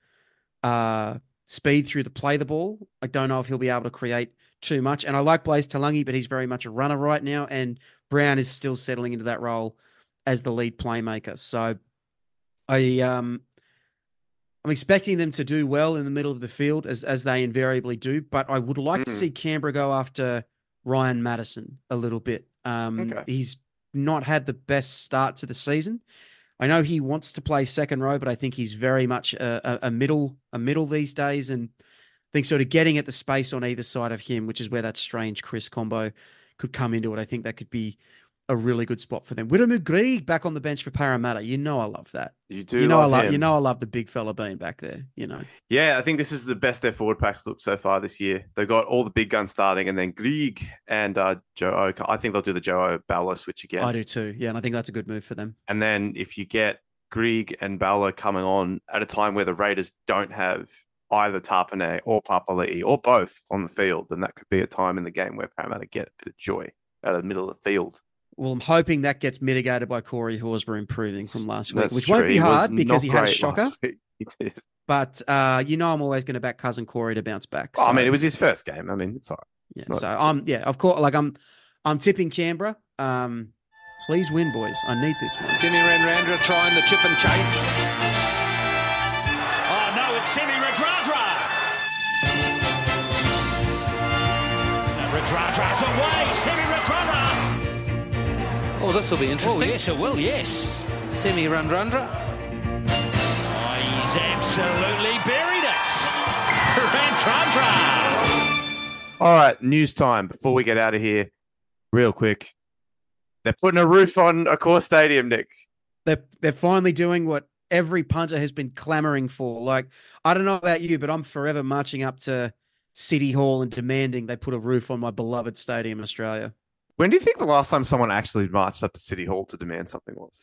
uh speed through the play the ball, I don't know if he'll be able to create too much. And I like Blaise Talangi, but he's very much a runner right now, and Brown is still settling into that role as the lead playmaker. So. I um, I'm expecting them to do well in the middle of the field as as they invariably do, but I would like mm. to see Canberra go after Ryan Madison a little bit. Um, okay. He's not had the best start to the season. I know he wants to play second row, but I think he's very much a, a, a middle a middle these days, and I think sort of getting at the space on either side of him, which is where that Strange Chris combo could come into it. I think that could be a really good spot for them. Wiremu Greig back on the bench for Parramatta. You know I love that. You do. You know love I love. him. You know I love the big fella being back there. You know. Yeah, I think this is the best their forward packs look so far this year. They've got all the big guns starting, and then Greig and uh, Joe O. I think they'll do the Joe O Bowler switch again. I do too. Yeah, and I think that's a good move for them. And then if you get Greig and Bowler coming on at a time where the Raiders don't have either Tapine or Papali'i or both on the field, then that could be a time in the game where Parramatta get a bit of joy out of the middle of the field. Well, I'm hoping that gets mitigated by Corey Horsburgh improving from last week, That's which true. won't be He hard was because he not had a great shocker. last week. He did. But uh, you know, I'm always going to back cousin Corey to bounce back. Oh, So, I mean, it was his first game. I mean, it's all right. yeah, It's not- so I'm yeah, of course. Like I'm, I'm tipping Canberra. Um, please win, boys. I need this one. Simi Renrandra trying the chip and chase. Oh no, it's Simi Radradra. Radradra's away. Simi Radradra. Oh, this will be interesting. Oh yes, it will. Yes, Simi Radradra. Oh, he zaps Absolutely buried it. Radradra. All right, news time before we get out of here. Real quick. They're putting a roof on a core stadium, Nick. They're, they're finally doing what every punter has been clamoring for. Like, I don't know about you, but I'm forever marching up to City Hall and demanding they put a roof on my beloved stadium in Australia. When do you think the last time someone actually marched up to City Hall to demand something was?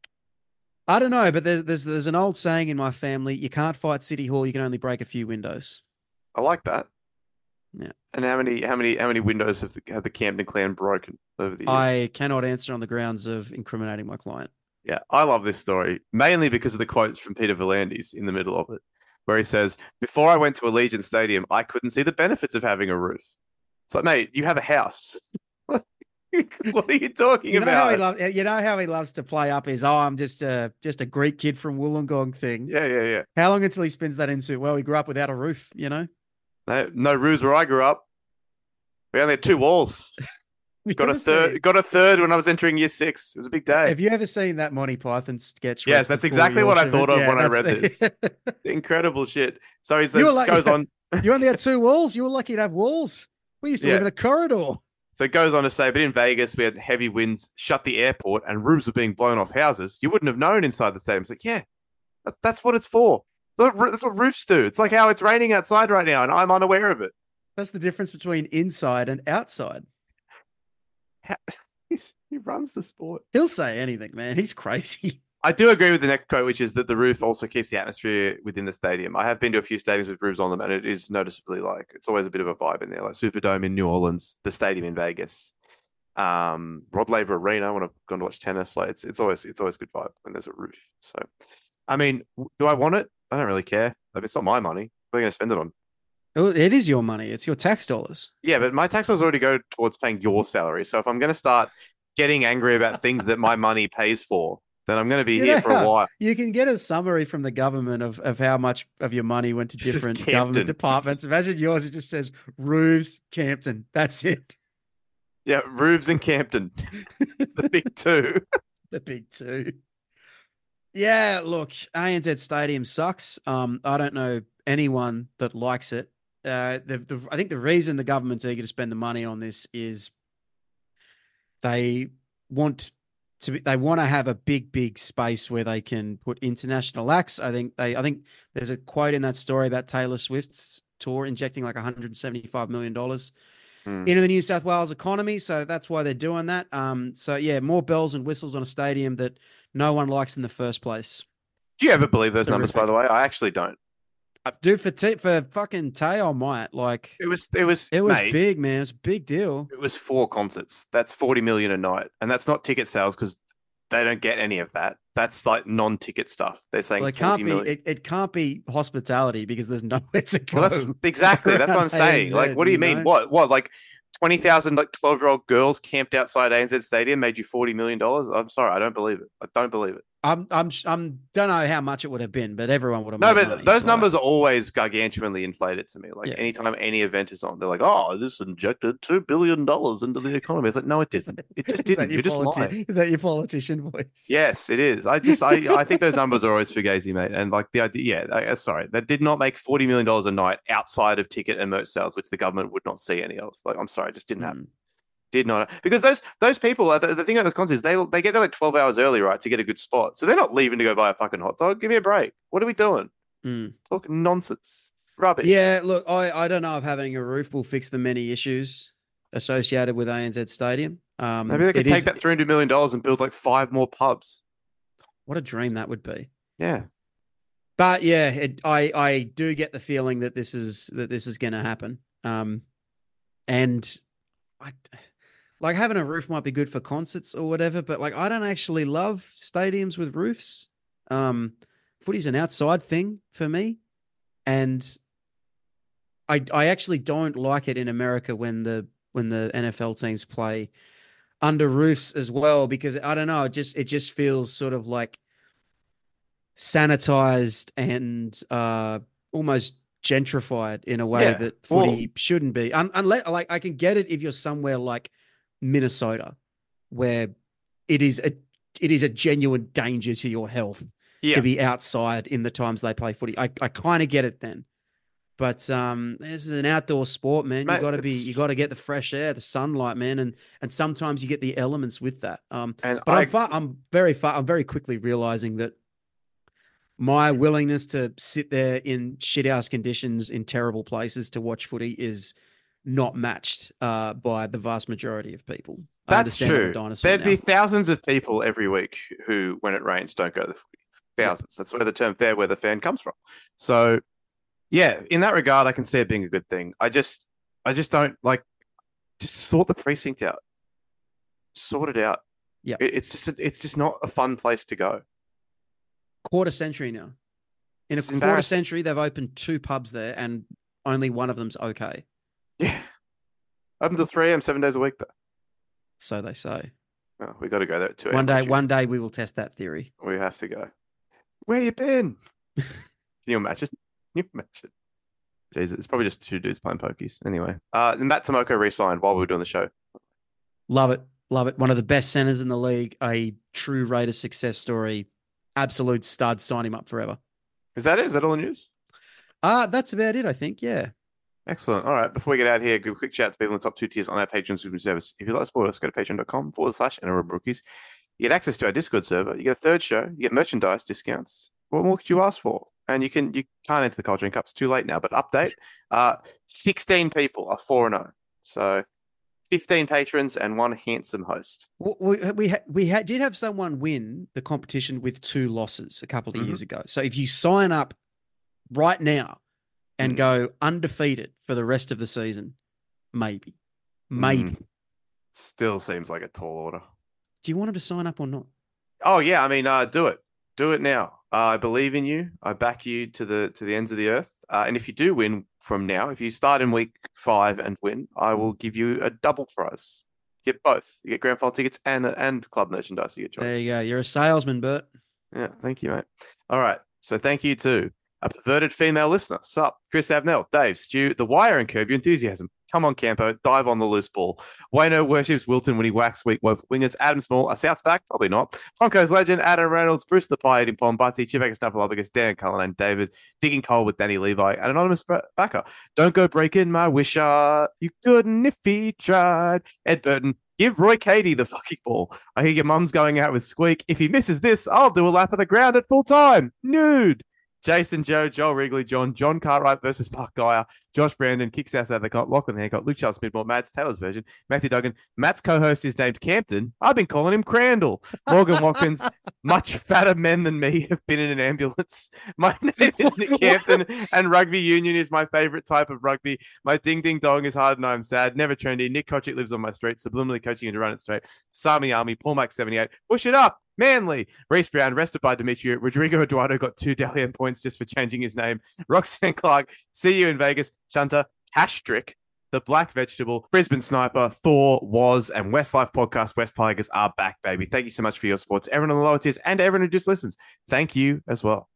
I don't know, but there's, there's there's an old saying in my family: you can't fight City Hall, you can only break a few windows. I like that. Yeah. And how many how many how many windows have the, have the Camden clan broken over the years? I cannot answer on the grounds of incriminating my client. Yeah, I love this story, mainly because of the quotes from Peter V'landys in the middle of it, where he says, "Before I went to Allegiant Stadium, I couldn't see the benefits of having a roof." It's like, mate, you have a house. What are you talking You know about? how he loves. You know how he loves to play up his. Oh, I'm just a just a Greek kid from Wollongong thing. Yeah, yeah, yeah. How long until he spins that into? Well, he grew up without a roof. You know. No, no roofs where I grew up. We only had two walls. You Got a ever third. seen- Got a third when I was entering year six. It was a big day. Have you ever seen that Monty Python sketch? Yes, right that's before exactly what I Yorkshire? thought of Yeah, when I that's- read this. Incredible shit. So he You were says, like- goes on. You only had two walls. You were lucky to have walls. We used to Yeah. live in a corridor. So it goes on to say, but in Vegas, we had heavy winds, shut the airport, and roofs were being blown off houses. You wouldn't have known inside the stadium. It's like, yeah, that, that's what it's for. That's what roofs do. It's like how it's raining outside right now, and I'm unaware of it. That's the difference between inside and outside. How, he's, he runs the sport. He'll say anything, man. He's crazy. I do agree with the next quote, which is that the roof also keeps the atmosphere within the stadium. I have been to a few stadiums with roofs on them, and it is noticeably like it's always a bit of a vibe in there, like Superdome in New Orleans, the stadium in Vegas, um, Rod Laver Arena when I've gone to watch tennis. Like it's it's always it's always good vibe when there's a roof. So, I mean, do I want it? I don't really care. Like it's not my money. What are you going to spend it on? Oh, it is your money. It's your tax dollars. Yeah, but my tax dollars already go towards paying your salary. So if I'm going to start getting angry about things that my money pays for, then I'm going to be You here know for a how- while. You can get a summary from the government of, of how much of your money went to This is different Campton. government departments. Imagine yours. It just says roofs, Campton. That's it. Yeah, roofs in Campton, the big two. The big two. Yeah, look, A N Z Stadium sucks. Um, I don't know anyone that likes it. Uh, the, the I think the reason the government's eager to spend the money on this is they want to be, they want to have a big, big space where they can put international acts. I think they I think there's a quote in that story about Taylor Swift's tour injecting like one hundred seventy-five million dollars Hmm. into the New South Wales economy. So that's why they're doing that. Um, so yeah, more bells and whistles on a stadium that no one likes in the first place. Do you ever believe those numbers, by Terrific. the way? I actually don't. Uh, Dude, for T- for fucking Tay, I might. Like, It was, it was, it was mate, big, man. It's a big deal. It was four concerts. That's forty million a night, and that's not ticket sales because they don't get any of that. That's like non-ticket stuff. They're saying Well, it forty can't be. million. It, it can't be hospitality because there's nowhere to go. Well, that's exactly. That's what I'm saying. Like, what do you mean? know? What? What? Like twenty thousand like twelve year old girls camped outside A N Z Stadium made you forty million dollars? I'm sorry, I don't believe it. I don't believe it. I'm. I'm. I'm. Don't know how much it would have been, but everyone would have. No, made but money, those like- numbers are always gargantuanly inflated to me. Like Yeah. anytime any event is on, they're like, "Oh, this injected two billion dollars into the economy." It's like, no, it didn't. It just Is that didn't. your You just politi- lied. Is that your politician voice? Yes, it is. I just, I, I think those numbers are always fugazi, mate. And like the idea, yeah, I, sorry, that did not make forty million dollars a night outside of ticket and merch sales, which the government would not see any of. Like, I'm sorry, it just didn't happen. Mm. Did not, because those those people, the, the thing about those concerts, they they get there like twelve hours early, right, to get a good spot. So they're not leaving to go buy a fucking hot dog. Give me a break. What are we doing? Mm. Talking nonsense, rubbish. Yeah, look, I, I don't know if having a roof will fix the many issues associated with A N Z Stadium. Um, Maybe they could it take is- that three hundred million dollars and build like five more pubs. What a dream that would be. Yeah. But yeah, it, I I do get the feeling that this is that this is going to happen. Um, and I like having a roof might be good for concerts or whatever, but like I don't actually love stadiums with roofs. Um, footy's an outside thing for me, and I I actually don't like it in America when the when the N F L teams play under roofs as well, because I don't know, it just it just feels sort of like sanitized and uh almost gentrified in a way Yeah, that well- footy shouldn't be. Un- unless like I can get it if you're somewhere like Minnesota where it is a it is a genuine danger to your health Yeah. to be outside in the times they play footy. I, I kind of get it then. But um, this is an outdoor sport, man. You Mate, got to be, it's- you got to get the fresh air, the sunlight, man, and and sometimes you get the elements with that. Um, And but I- I'm far, I'm very far, I'm very quickly realizing that my willingness to sit there in shithouse conditions in terrible places to watch footy is not matched uh, by the vast majority of people. I That's understand I'm a true. dinosaur There'd now. be thousands of people every week who, when it rains, don't go to the footy. Thousands. That's where the term fair weather fan comes from. So, yeah, in that regard, I can see it being a good thing. I just, I just don't like. Just sort the precinct out. Sort it out. Yeah. It, it's just, a, it's just not a fun place to go. Quarter century now. In a It's quarter embarrassing. century, they've opened two pubs there, and only one of them's okay. Yeah. Up until three a.m. seven days a week, though. So they say. Well, we got to go there at two a.m. One day, Tuesday. one day we will test that theory. We have to go. Where you been? Can you imagine? Can you imagine? Jesus, it's probably just two dudes playing pokies. Anyway, uh, Matt Tomoko re-signed while we were doing the show. Love it. Love it. One of the best centers in the league. A true Raiders success story. Absolute stud. Sign him up forever. Is that it? Is that all the news? Uh, that's about it, I think. Yeah. Excellent. All right. Before we get out here, give a quick shout out to people in the top two tiers on our Patreon subscription service. If you'd like to support us, go to patreon.com forward slash anaerobic rookies. You get access to our Discord server. You get a third show. You get merchandise discounts. What more could you ask for? And you can you can't enter the Culture Cup. It's too late now. But update: uh, sixteen people are four and zero. So fifteen patrons and one handsome host. We we ha- we ha- did have someone win the competition with two losses a couple of Mhm. years ago. So if you sign up right now and Mm. go undefeated for the rest of the season, maybe, maybe. Mm. Still seems like a tall order. Do you want him to sign up or not? Oh yeah, I mean, uh, do it, do it now. Uh, I believe in you. I back you to the to the ends of the earth. Uh, and if you do win from now, if you start in week five and win, I will give you a double prize. You get both. You get grand final tickets and and club merchandise. You get choice. There you go. You're a salesman, Bert. Yeah, thank you, mate. All right, so thank you to a perverted female listener. Sup, Chris Avnell, Dave, Stu, The Wire, and Curb Your Enthusiasm. Come on, Campo, dive on the loose ball. Wayno worships Wilton when he whacks weak woke wingers. Adam Small, a South's back, probably not. Broncos legend, Adam Reynolds, Bruce the Pie eating Pom Butsy, Chibaka Snuffleupagus, Dan Cullen, and David, digging coal with Danny Levi, and anonymous backer. Don't go breaking my wish, uh, you couldn't if he tried. Ed Burton, give Roy Cady the fucking ball. I hear your mum's going out with Squeak. If he misses this, I'll do a lap of the ground at full time. Nude. Jason, Joe, Joel Wrigley, John, John Cartwright versus Mark Dyer, Josh Brandon, kicks out of the cop, Lachlan Hancock, Luke Charles Smithmore, Matt's Taylor's version, Matthew Duggan. Matt's co-host is named Campton. I've been calling him Crandall. Morgan Watkins, much fatter men than me have been in an ambulance. My name is Nick Campton, and rugby union is my favorite type of rugby. My ding ding dong is hard and I'm sad. Never trendy. Nick Kochick lives on my street, subliminally coaching him to run it straight. Sami Army, Paul Mac seventy-eight. Push it up. Manly, Reece Brown, rested by Demetrio. Rodrigo Eduardo got two Dalian points just for changing his name. Roxanne Clark, see you in Vegas. Shunter, Hashtrick, The Black Vegetable, Brisbane Sniper, Thor, Was, and Westlife Podcast. West Tigers are back, baby. Thank you so much for your support to everyone on the lower tiers and everyone who just listens. Thank you as well.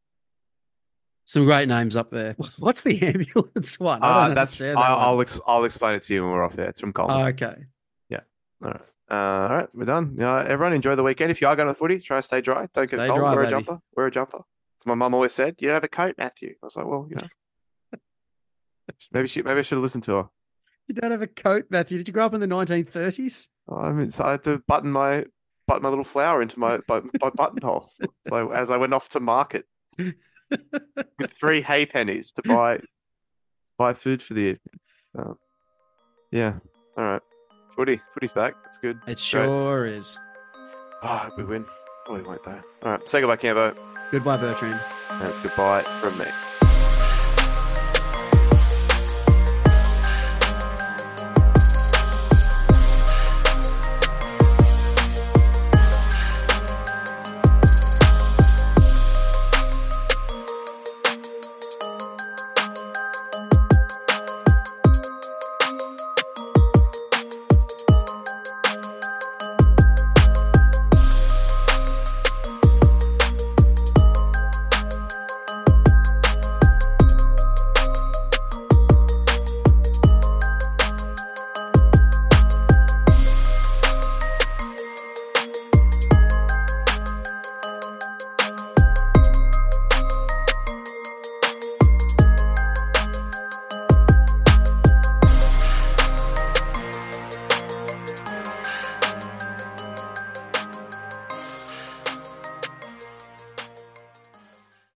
Some great names up there. What's the ambulance one? I Uh, don't that's understand that I'll one. I'll, ex- I'll explain it to you when we're off there. It's from Colin. Oh, okay. All right. Uh, all right, we're done. Yeah, everyone enjoy the weekend. If you are going to the footy, try and stay dry. Don't get Stay cold. dry, Wear baby. a jumper. Wear a jumper. As my mum always said, you don't have a coat, Matthew. I was like, well, you know, maybe she, maybe I should have listened to her. You don't have a coat, Matthew. Did you grow up in the nineteen thirties? I mean, so I had to button my button my little flower into my, my, my buttonhole. So as I went off to market with three hay pennies to buy buy food for the evening. Uh, yeah. All right. Footy. Footy's back. That's good. It Great. sure is. Oh, I hope we win. Probably won't though. All right. Say goodbye, Cambo. Goodbye, Bertrand. And it's goodbye from me.